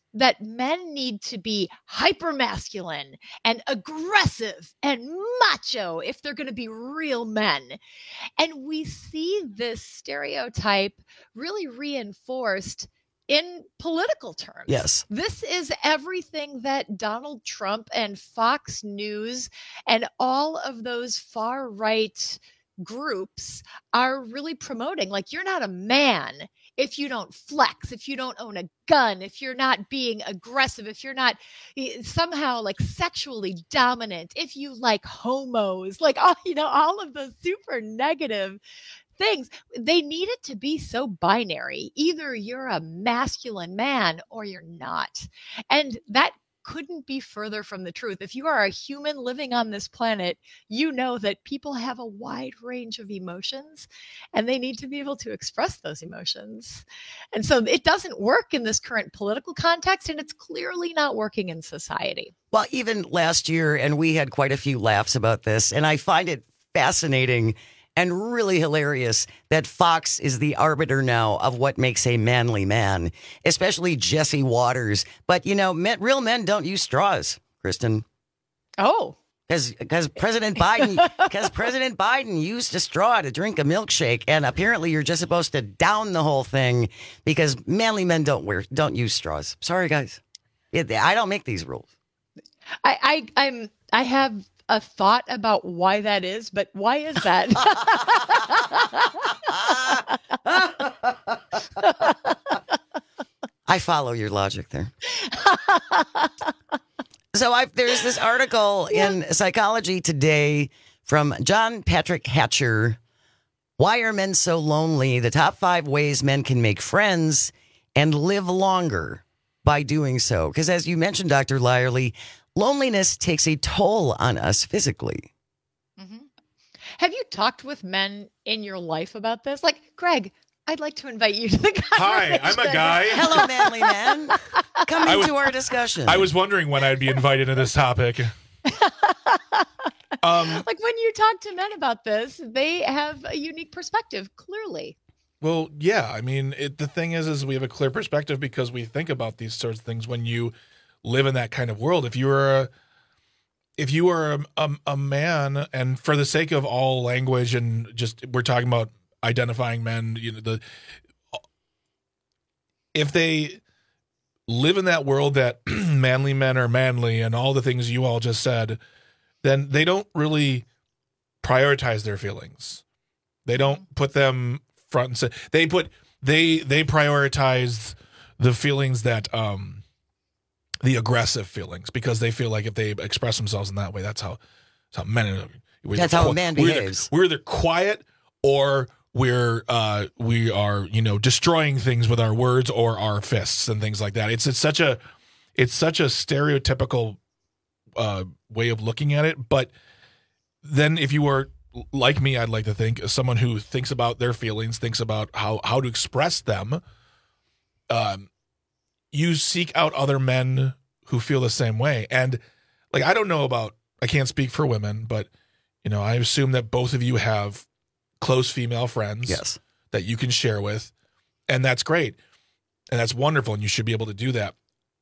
that men need to be hypermasculine and aggressive and macho if they're going to be real men. And we see this stereotype really reinforced in political terms. Yes. This is everything that Donald Trump and Fox News and all of those far right groups are really promoting. Like, you're not a man if you don't flex, if you don't own a gun, if you're not being aggressive, if you're not somehow like sexually dominant, if you like homos, like, all, you know, all of those super negative things. They need it to be so binary. Either you're a masculine man or you're not. And that couldn't be further from the truth. If you are a human living on this planet, you know that people have a wide range of emotions and they need to be able to express those emotions. And so it doesn't work in this current political context, and it's clearly not working in society. Well, even last year, and we had quite a few laughs about this, and I find it fascinating and really hilarious that Fox is the arbiter now of what makes a manly man, especially Jesse Waters. But, you know, men, real men don't use straws, Kristen. Oh. Because President Biden, because President Biden used a straw to drink a milkshake, and apparently you're just supposed to down the whole thing because manly men don't wear, don't use straws. Sorry, guys. It, I don't make these rules. I, I, I'm, I have a thought about why that is, but why is that? I follow your logic there. So I've, there's this article yeah. in Psychology Today from John Patrick Hatcher. Why are men so lonely? The top five ways men can make friends and live longer by doing so. Because as you mentioned, Doctor Lyerly, loneliness takes a toll on us physically. Mm-hmm. Have you talked with men in your life about this? Like, Greg, I'd like to invite you to the conversation. Hi, I'm a guy. Hello, manly man. Come I into was, our discussion. I was wondering when I'd be invited to this topic. um, like, when you talk to men about this, they have a unique perspective, clearly. Well, yeah. I mean, it, the thing is, is we have a clear perspective because we think about these sorts of things when you live in that kind of world. If you were a, if you were a, a, a man, and for the sake of all language and just we're talking about identifying men, you know, the if they live in that world that manly men are manly and all the things you all just said, then they don't really prioritize their feelings. They don't put them front and center. They put they they prioritize the feelings that um the aggressive feelings, because they feel like if they express themselves in that way, that's how, that's how men. That's how a man we're behaves. Either, we're either quiet or we're uh, we are you know destroying things with our words or our fists and things like that. It's it's such a it's such a stereotypical uh, way of looking at it. But then if you were like me, I'd like to think someone who thinks about their feelings, thinks about how how to express them. Um. You seek out other men who feel the same way. And like, I don't know about, I can't speak for women, but you know, I assume that both of you have close female friends yes. that you can share with. And that's great. And that's wonderful. And you should be able to do that.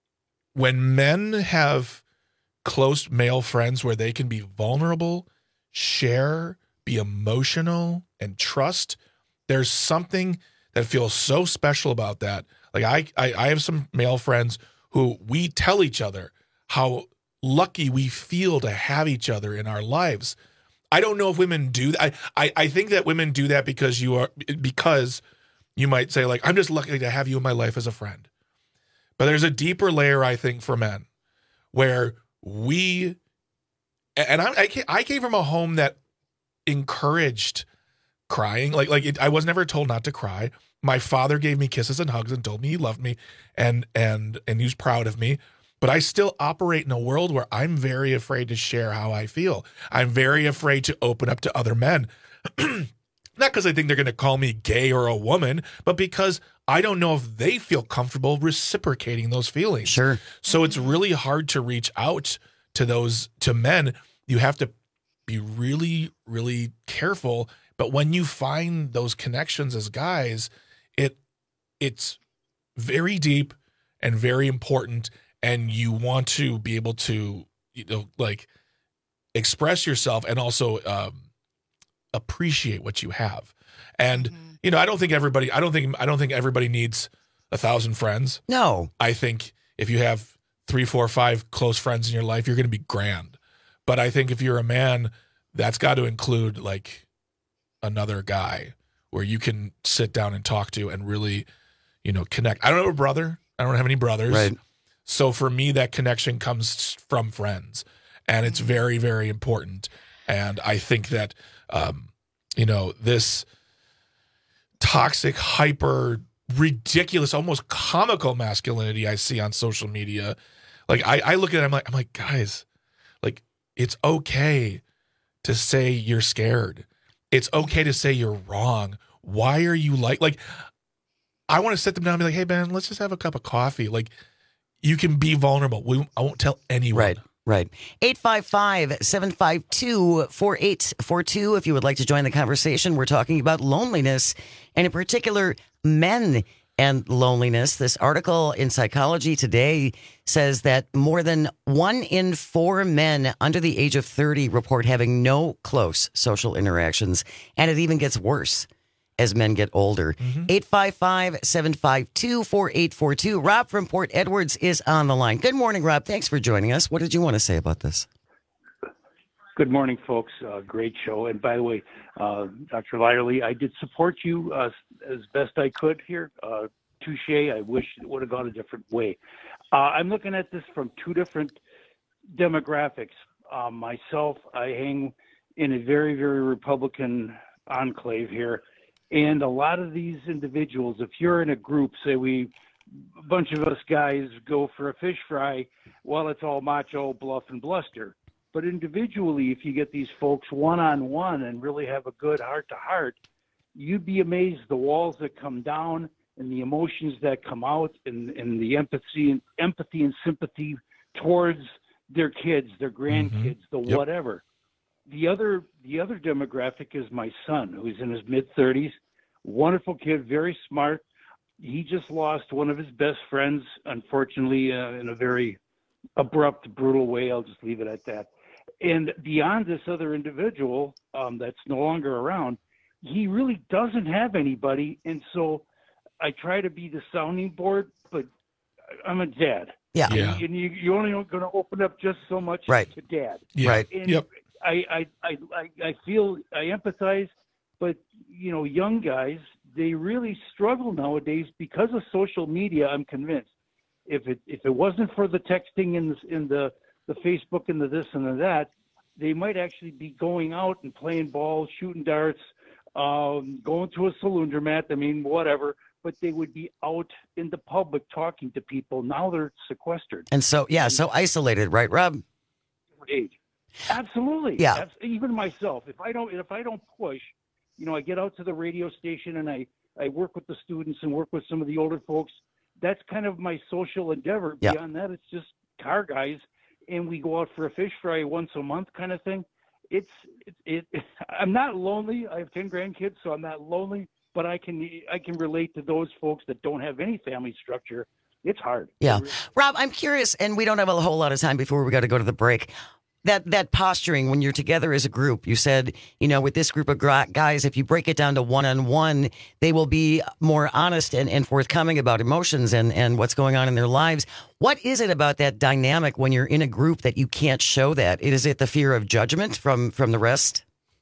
When men have close male friends where they can be vulnerable, share, be emotional, and trust, there's something that feels so special about that. Like I, I, I have some male friends who we tell each other how lucky we feel to have each other in our lives. I don't know if women do that. I, I, I think that women do that because you are because you might say like, I'm just lucky to have you in my life as a friend. But there's a deeper layer, I think, for men where we, and I, I came, I came from a home that encouraged crying. Like, like it, I was never told not to cry. My father gave me kisses and hugs and told me he loved me and and and he was proud of me. But I still operate in a world where I'm very afraid to share how I feel. I'm very afraid to open up to other men. Not because I think they're going to call me gay or a woman, but because I don't know if they feel comfortable reciprocating those feelings. Sure. So it's really hard to reach out to those, to men. You have to be really, really careful. But when you find those connections as guys, it it's very deep and very important, and you want to be able to, you know, like express yourself and also um, appreciate what you have. And mm-hmm. you know, I don't think everybody, I don't think, I don't think everybody needs a thousand friends. No, I think if you have three, four, five close friends in your life, you're going to be grand. But I think if you're a man, that's got to include like another guy where you can sit down and talk to and really, you know, connect. I don't have a brother. I don't have any brothers. Right. So for me, that connection comes from friends, and it's very, very important. And I think that, um, you know, this toxic, hyper, ridiculous, almost comical masculinity I see on social media, like I, I look at it, I'm like, I'm like, guys, like it's okay to say you're scared. It's okay to say you're wrong. Why are you like, like, I want to sit them down and be like, hey, man, let's just have a cup of coffee. Like, you can be vulnerable. We, I won't tell anyone. Right, right. eight five five, seven five two, four eight four two. If you would like to join the conversation, we're talking about loneliness, and in particular, men and loneliness. This article in Psychology Today says that more than one in four men under the age of thirty report having no close social interactions, and it even gets worse as men get older. Mm-hmm. eight five five, seven five two, four eight four two. Rob from Port Edwards is on the line. Good morning, Rob. Thanks for joining us. What did you want to say about this? Good morning, folks. Uh, great show. And by the way, uh, Doctor Lyerly, I did support you uh, as best I could here. Uh, touche. I wish it would have gone a different way. Uh, I'm looking at this from two different demographics. Uh, myself, I hang in a very, very Republican enclave here. And a lot of these individuals, if you're in a group, say we, a bunch of us guys go for a fish fry, well, it's all macho, bluff, and bluster. But individually, if you get these folks one-on-one and really have a good heart-to-heart, you'd be amazed the walls that come down and the emotions that come out and, and the empathy and empathy and sympathy towards their kids, their grandkids, mm-hmm. the yep. whatever. The other the other demographic is my son, who's in his mid-thirties, wonderful kid, very smart. He just lost one of his best friends, unfortunately, uh, in a very abrupt, brutal way. I'll just leave it at that. And beyond this other individual um, that's no longer around, he really doesn't have anybody. And so I try to be the sounding board, but I'm a dad. Yeah. yeah. And you, you're only going to open up just so much right. to dad. Yeah. Right. And yep. I, I, I, I feel I empathize, but, you know, young guys, they really struggle nowadays because of social media. I'm convinced if it if it wasn't for the texting and the, in the, the Facebook and the this and the that, they might actually be going out and playing ball, shooting darts, um, going to a laundromat. I mean, whatever. But they would be out in the public talking to people. Now they're sequestered. And so, yeah, so isolated, right, Rob? Age. Absolutely. Yeah. Even myself, if I don't, if I don't push, you know, I get out to the radio station and I, I work with the students and work with some of the older folks. That's kind of my social endeavor. Yeah. Beyond that, it's just car guys, and we go out for a fish fry once a month, kind of thing. It's it. it, it I'm not lonely. I have ten grandkids, so I'm not lonely. But I can I can relate to those folks that don't have any family structure. It's hard. Yeah, Rob, I'm curious, and we don't have a whole lot of time before we got to go to the break. That that posturing when you're together as a group, you said, you know, with this group of guys, if you break it down to one-on-one, they will be more honest and, and forthcoming about emotions and, and what's going on in their lives. What is it about that dynamic when you're in a group that you can't show that? Is it the fear of judgment from, from the rest?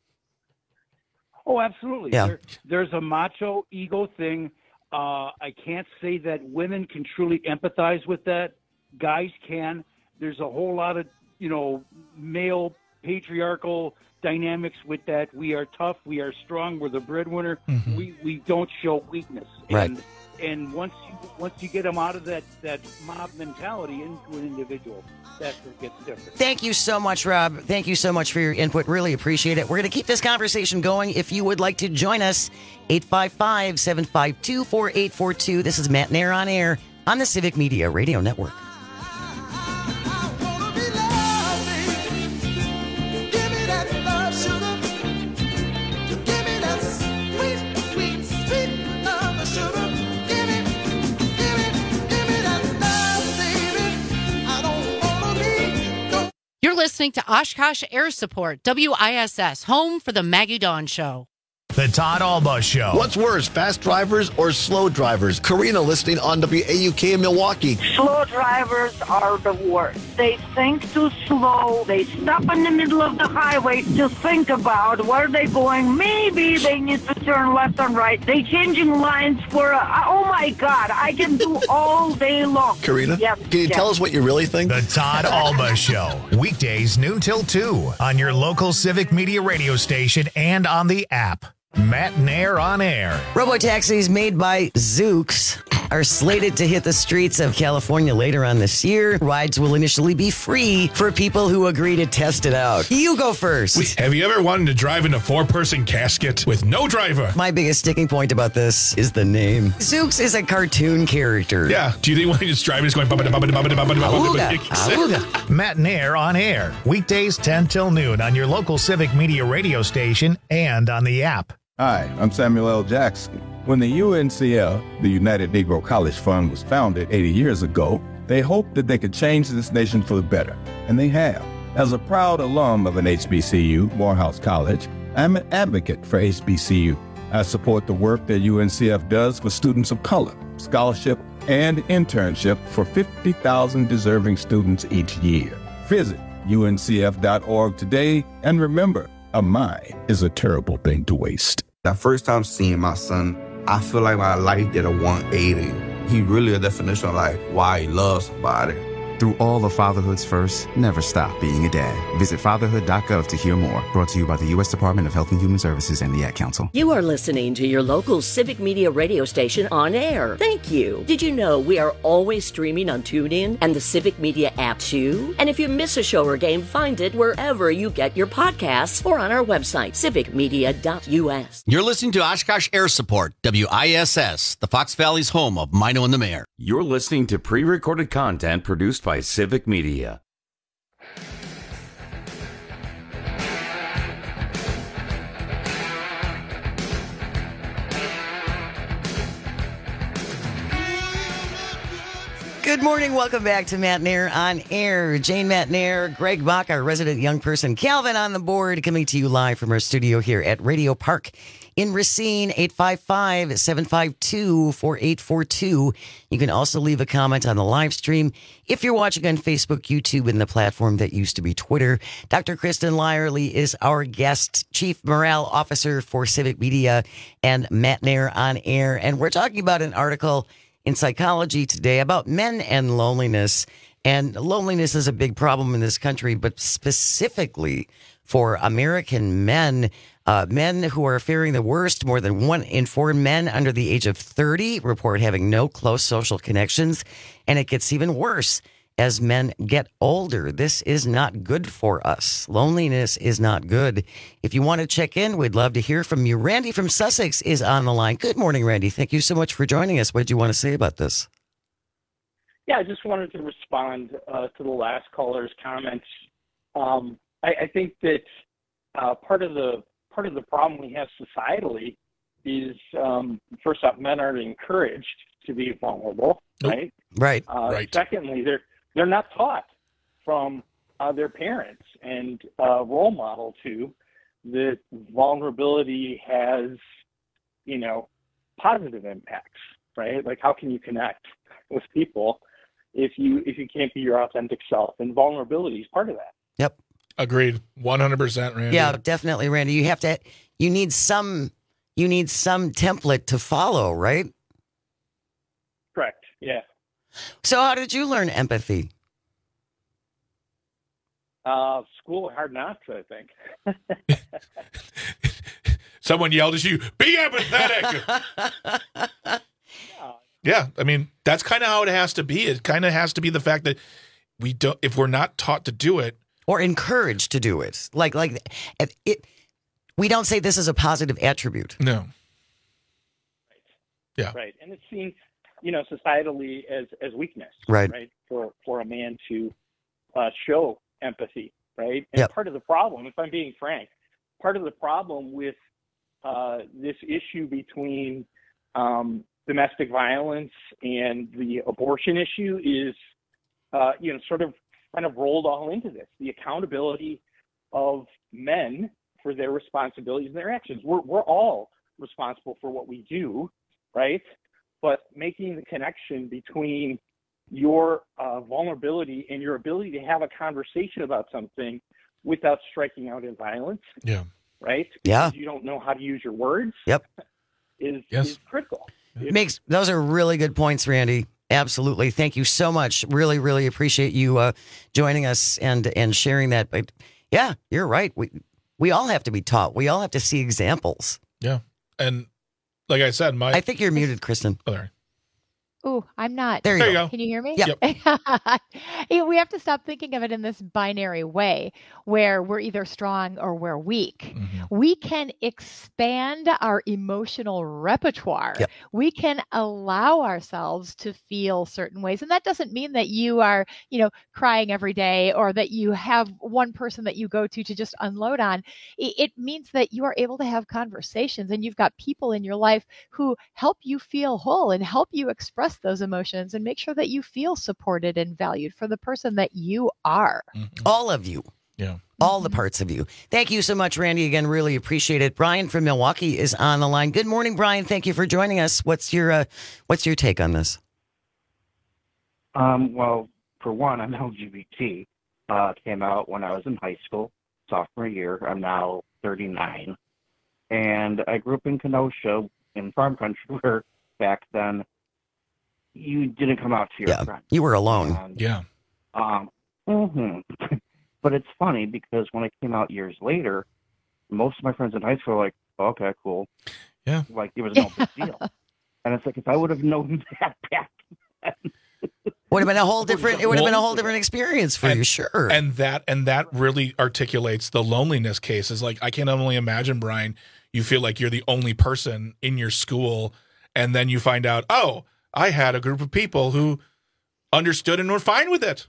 Oh, absolutely. Yeah. There, there's a macho ego thing. Uh, I can't say that women can truly empathize with that. Guys can. There's a whole lot of, you know, male patriarchal dynamics with that. We are tough. We are strong. We're the breadwinner. Mm-hmm. We we don't show weakness. Right. And, and once you once you get them out of that, that mob mentality into an individual, that's where it gets different. Thank you so much, Rob. Thank you so much for your input. Really appreciate it. We're going to keep this conversation going. If you would like to join us, eight five five, seven five two, four eight four two. This is Matt Nair on air on the Civic Media Radio Network. listening to Oshkosh Air Support, W I S S, home for the Maggie Dawn Show. The Todd Alba Show. What's worse, fast drivers or slow drivers? Karina listening on W A U K in Milwaukee. Slow drivers are the worst. They think too slow. They stop in the middle of the highway to think about where they're going. Maybe they need to turn left and right. They changing lines for, a, oh my God, I can do all day long. Karina, yep, can you yep. tell us what you really think? The Todd Alba Show. Weekdays noon till two on your local Civic Media radio station and on the app. Matt Nair on air. Robotaxis made by Zoox are slated to hit the streets of California later on this year. Rides will initially be free for people who agree to test it out. You go first. Wait, have you ever wanted to drive in a four-person casket with no driver? My biggest sticking point about this is the name. Zoox is a cartoon character. Yeah. Do you think when he's driving, he's going... Auga, auga. Matt Nair on air. Weekdays ten till noon on your local Civic Media radio station and on the app. Hi, I'm Samuel L. Jackson. When the U N C F, the United Negro College Fund, was founded eighty years ago, they hoped that they could change this nation for the better, and they have. As a proud alum of an H B C U, Morehouse College, I'm an advocate for H B C U. I support the work that U N C F does for students of color, scholarship, and internship for fifty thousand deserving students each year. Visit U N C F dot org today, and remember, a mind is a terrible thing to waste. That first time seeing my son, I feel like my life did a one eighty. He really a definition of like why he loves somebody. Through all of fatherhood's first, never stop being a dad. Visit fatherhood dot gov to hear more. Brought to you by the U S Department of Health and Human Services and the Ad Council. You are listening to your local Civic Media radio station on air. Thank you. Did you know we are always streaming on TuneIn and the Civic Media app too? And if you miss a show or game, find it wherever you get your podcasts or on our website, civic media dot U S. You're listening to Oshkosh Air Support, W I S S, the Fox Valley's home of Mino and the Mayor. You're listening to pre-recorded content produced by Civic Media. Good morning. Welcome back to Matt Nair on air. Jane Matt Nair, Greg Bach, our resident young person, Calvin on the board, coming to you live from our studio here at Radio Park in Racine. Eight five five, seven five two, four eight four two. You can also leave a comment on the live stream if you're watching on Facebook, YouTube, and the platform that used to be Twitter. Doctor Kristen Lyerly is our guest, Chief Morale Officer for Civic Media and Matt Nair on air. And we're talking about an article in Psychology today about men and loneliness. And loneliness is a big problem in this country, but specifically for American men, uh, men who are faring the worst. More than one in four men under the age of thirty report having no close social connections. And it gets even worse as men get older. This is not good for us. Loneliness is not good. If you want to check in, we'd love to hear from you. Randy from Sussex is on the line. Good morning, Randy. Thank you so much for joining us. What did you want to say about this? Yeah, I just wanted to respond uh, to the last caller's comments. Um, I, I think that uh, part of the part of the problem we have societally is, um, first off, men aren't encouraged to be vulnerable, nope. right? Right. Uh, right. Secondly, they're they're not taught from uh, their parents and uh, role model to that vulnerability has, you know, positive impacts, right? Like, how can you connect with people if you if you can't be your authentic self? And vulnerability is part of that. Yep. Agreed. one hundred percent, Randy. Yeah, definitely, Randy. You have to, you need some, you need some template to follow, right? Correct. Yeah. So how did you learn empathy? Uh, school, hard knocks, I think. Someone yelled at you, be empathetic. Yeah, I mean, that's kind of how it has to be. It kind of has to be the fact that we don't, if we're not taught to do it. Or encouraged to do it. Like, like it, it we don't say this is a positive attribute. No. Right. Yeah. Right. And it's seen, you know, societally as, as weakness. Right. Right. For, for a man to uh, show empathy. Right. And yep. part of the problem, if I'm being frank, part of the problem with uh, this issue between um, domestic violence and the abortion issue is, uh, you know, sort of kind of rolled all into this, the accountability of men for their responsibilities and their actions. We're, we're all responsible for what we do, right? But making the connection between your uh, vulnerability and your ability to have a conversation about something without striking out in violence, yeah, right? Yeah. Because you don't know how to use your words. Yep. Is, Yes. is critical. Makes those are really good points, Randy. Absolutely. Thank you so much. Really, really appreciate you uh, joining us and and sharing that. But yeah, you're right. We we all have to be taught. We all have to see examples. Yeah. And like I said, my I think you're muted, Kristen. Oh, there. Ooh, I'm not. There you There you go. go. Can you hear me? Yep. Yeah, we have to stop thinking of it in this binary way where we're either strong or we're weak. Mm-hmm. We can expand our emotional repertoire. Yep. We can allow ourselves to feel certain ways. And that doesn't mean that you are, you know, crying every day or that you have one person that you go to to just unload on. It, it means that you are able to have conversations and you've got people in your life who help you feel whole and help you express those emotions and make sure that you feel supported and valued for the person that you are. All of you. Yeah. All the parts of you. Thank you so much, Randy. Again, really appreciate it. Brian from Milwaukee is on the line. Good morning, Brian. Thank you for joining us. What's your uh, what's your take on this? Um, well, for one, I'm L G B T. Uh, came out when I was in high school, sophomore year. I'm now thirty-nine. And I grew up in Kenosha, in farm country, where back then you didn't come out to your Yeah, friends. you were alone. And, Yeah. Um, mhm. But it's funny because when I came out years later, most of my friends in high school were like, okay, cool. Yeah. Like, it was no big deal. And it's like, if I would have known that back then. Would have been a whole different. It would have been a Well, whole different experience for and, you, sure. And that and that really articulates the loneliness case. Is like I can only imagine, Brian. You feel like you're the only person in your school, and then you find out, oh, I had a group of people who understood and were fine with it.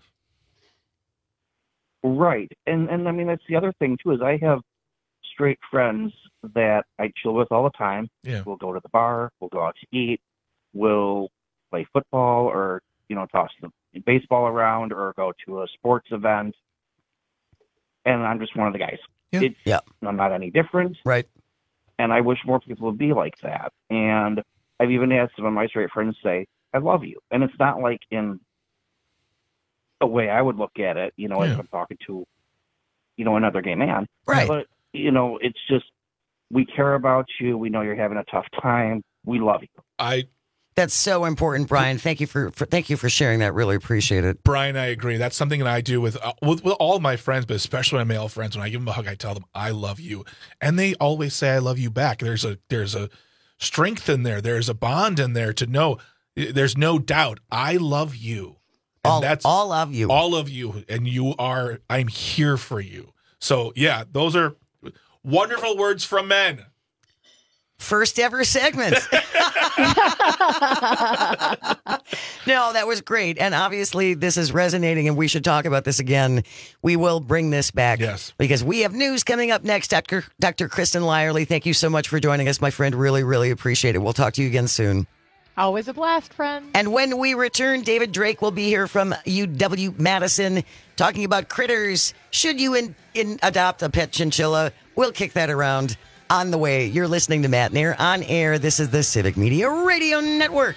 Right. And and I mean, that's the other thing too, is I have straight friends that I chill with all the time. Yeah. We'll go to the bar, we'll go out to eat, we'll play football or, you know, toss the baseball around or go to a sports event. And I'm just one of the guys. Yeah. It's, yeah. I'm not any different. Right. And I wish more people would be like that. And I've even had some of my straight friends say, I love you. And it's not like in a way I would look at it, you know, Yeah. if I'm talking to, you know, another gay man. Right. But, you know, it's just, we care about you. We know you're having a tough time. We love you. I That's so important, Brian. Thank you for, for thank you for sharing that. Really appreciate it. Brian, I agree. That's something that I do with, uh, with with all my friends, but especially my male friends. When I give them a hug, I tell them I love you, and they always say I love you back. There's a there's a strength in there. There's a bond in there to know. There's no doubt. I love you. And All, that's all of you. all of you, and you are. I'm here for you. So yeah, those are wonderful words from men. First ever segment. No, that was great. And obviously this is resonating and we should talk about this again. We will bring this back. Yes. Because we have news coming up next. Doctor Doctor Kristen Lyerly, thank you so much for joining us, my friend. Really, really appreciate it. We'll talk to you again soon. Always a blast, friends. And when we return, David Drake will be here from U W Madison talking about critters. Should you in, in adopt a pet chinchilla? We'll kick that around on the way. You're listening to Matt Nair on air. This is the Civic Media Radio Network.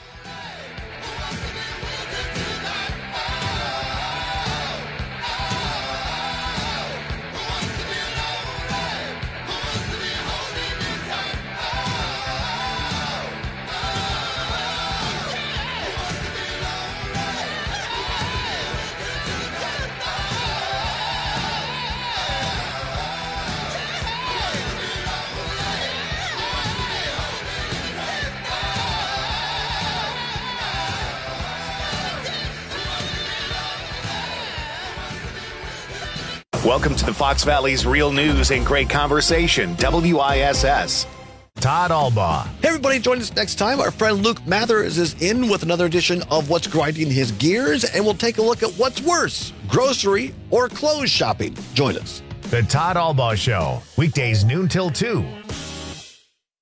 Welcome to the Fox Valley's Real News and Great Conversation, W I S S. Todd Albaugh. Hey, everybody, join us next time. Our friend Luke Mathers is in with another edition of What's Grinding His Gears, and we'll take a look at what's worse, grocery or clothes shopping. Join us. The Todd Albaugh Show, weekdays noon till two.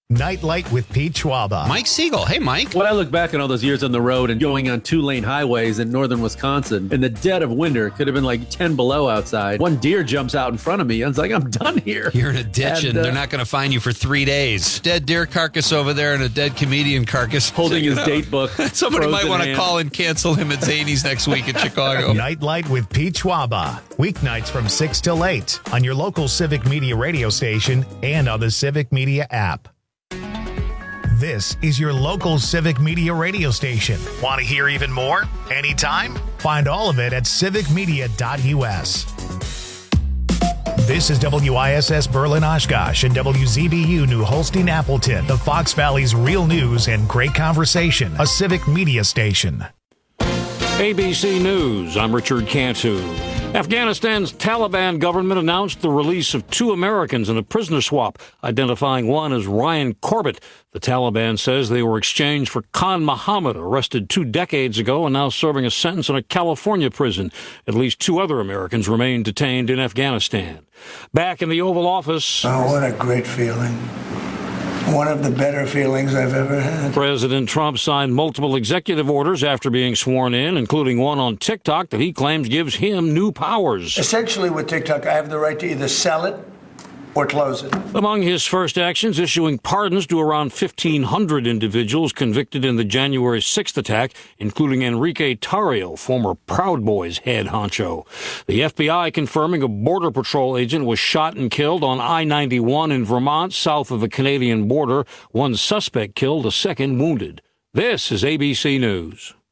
Nightlight with Pete Schwaba. Mike Siegel. Hey, Mike. When I look back on all those years on the road and going on two-lane highways in northern Wisconsin, in the dead of winter, could have been like ten below outside. One deer jumps out in front of me. I was like, I'm done here. You're in a ditch, and, And, uh, uh, they're not going to find you for three days. Dead deer carcass over there and a dead comedian carcass. Holding his date book. Somebody might frozen want to hand. call and cancel him at Zany's next week in Chicago. Nightlight with Pete Schwaba. Weeknights from six till eight on your local Civic Media radio station and on the Civic Media app. This is your local Civic Media radio station. Want to hear even more? Anytime? Find all of it at civic media dot u s. This is W I S S Berlin Oshkosh and W Z B U New Holstein Appleton, the Fox Valley's real news and great conversation, a Civic Media station. A B C News, I'm Richard Cantu. Afghanistan's Taliban government announced the release of two Americans in a prisoner swap, identifying one as Ryan Corbett. The Taliban says they were exchanged for Khan Muhammad, arrested two decades ago and now serving a sentence in a California prison. At least two other Americans remain detained in Afghanistan. Back in the Oval Office. Oh, what a great feeling. One of the better feelings I've ever had. President Trump signed multiple executive orders after being sworn in, including one on TikTok that he claims gives him new powers. Essentially, with TikTok, I have the right to either sell it or close it. Among his first actions, issuing pardons to around fifteen hundred individuals convicted in the January sixth attack, including Enrique Tarrio, former Proud Boys head honcho. The F B I confirming a Border Patrol agent was shot and killed on I ninety-one in Vermont, south of the Canadian border. One suspect killed, a second wounded. This is A B C News.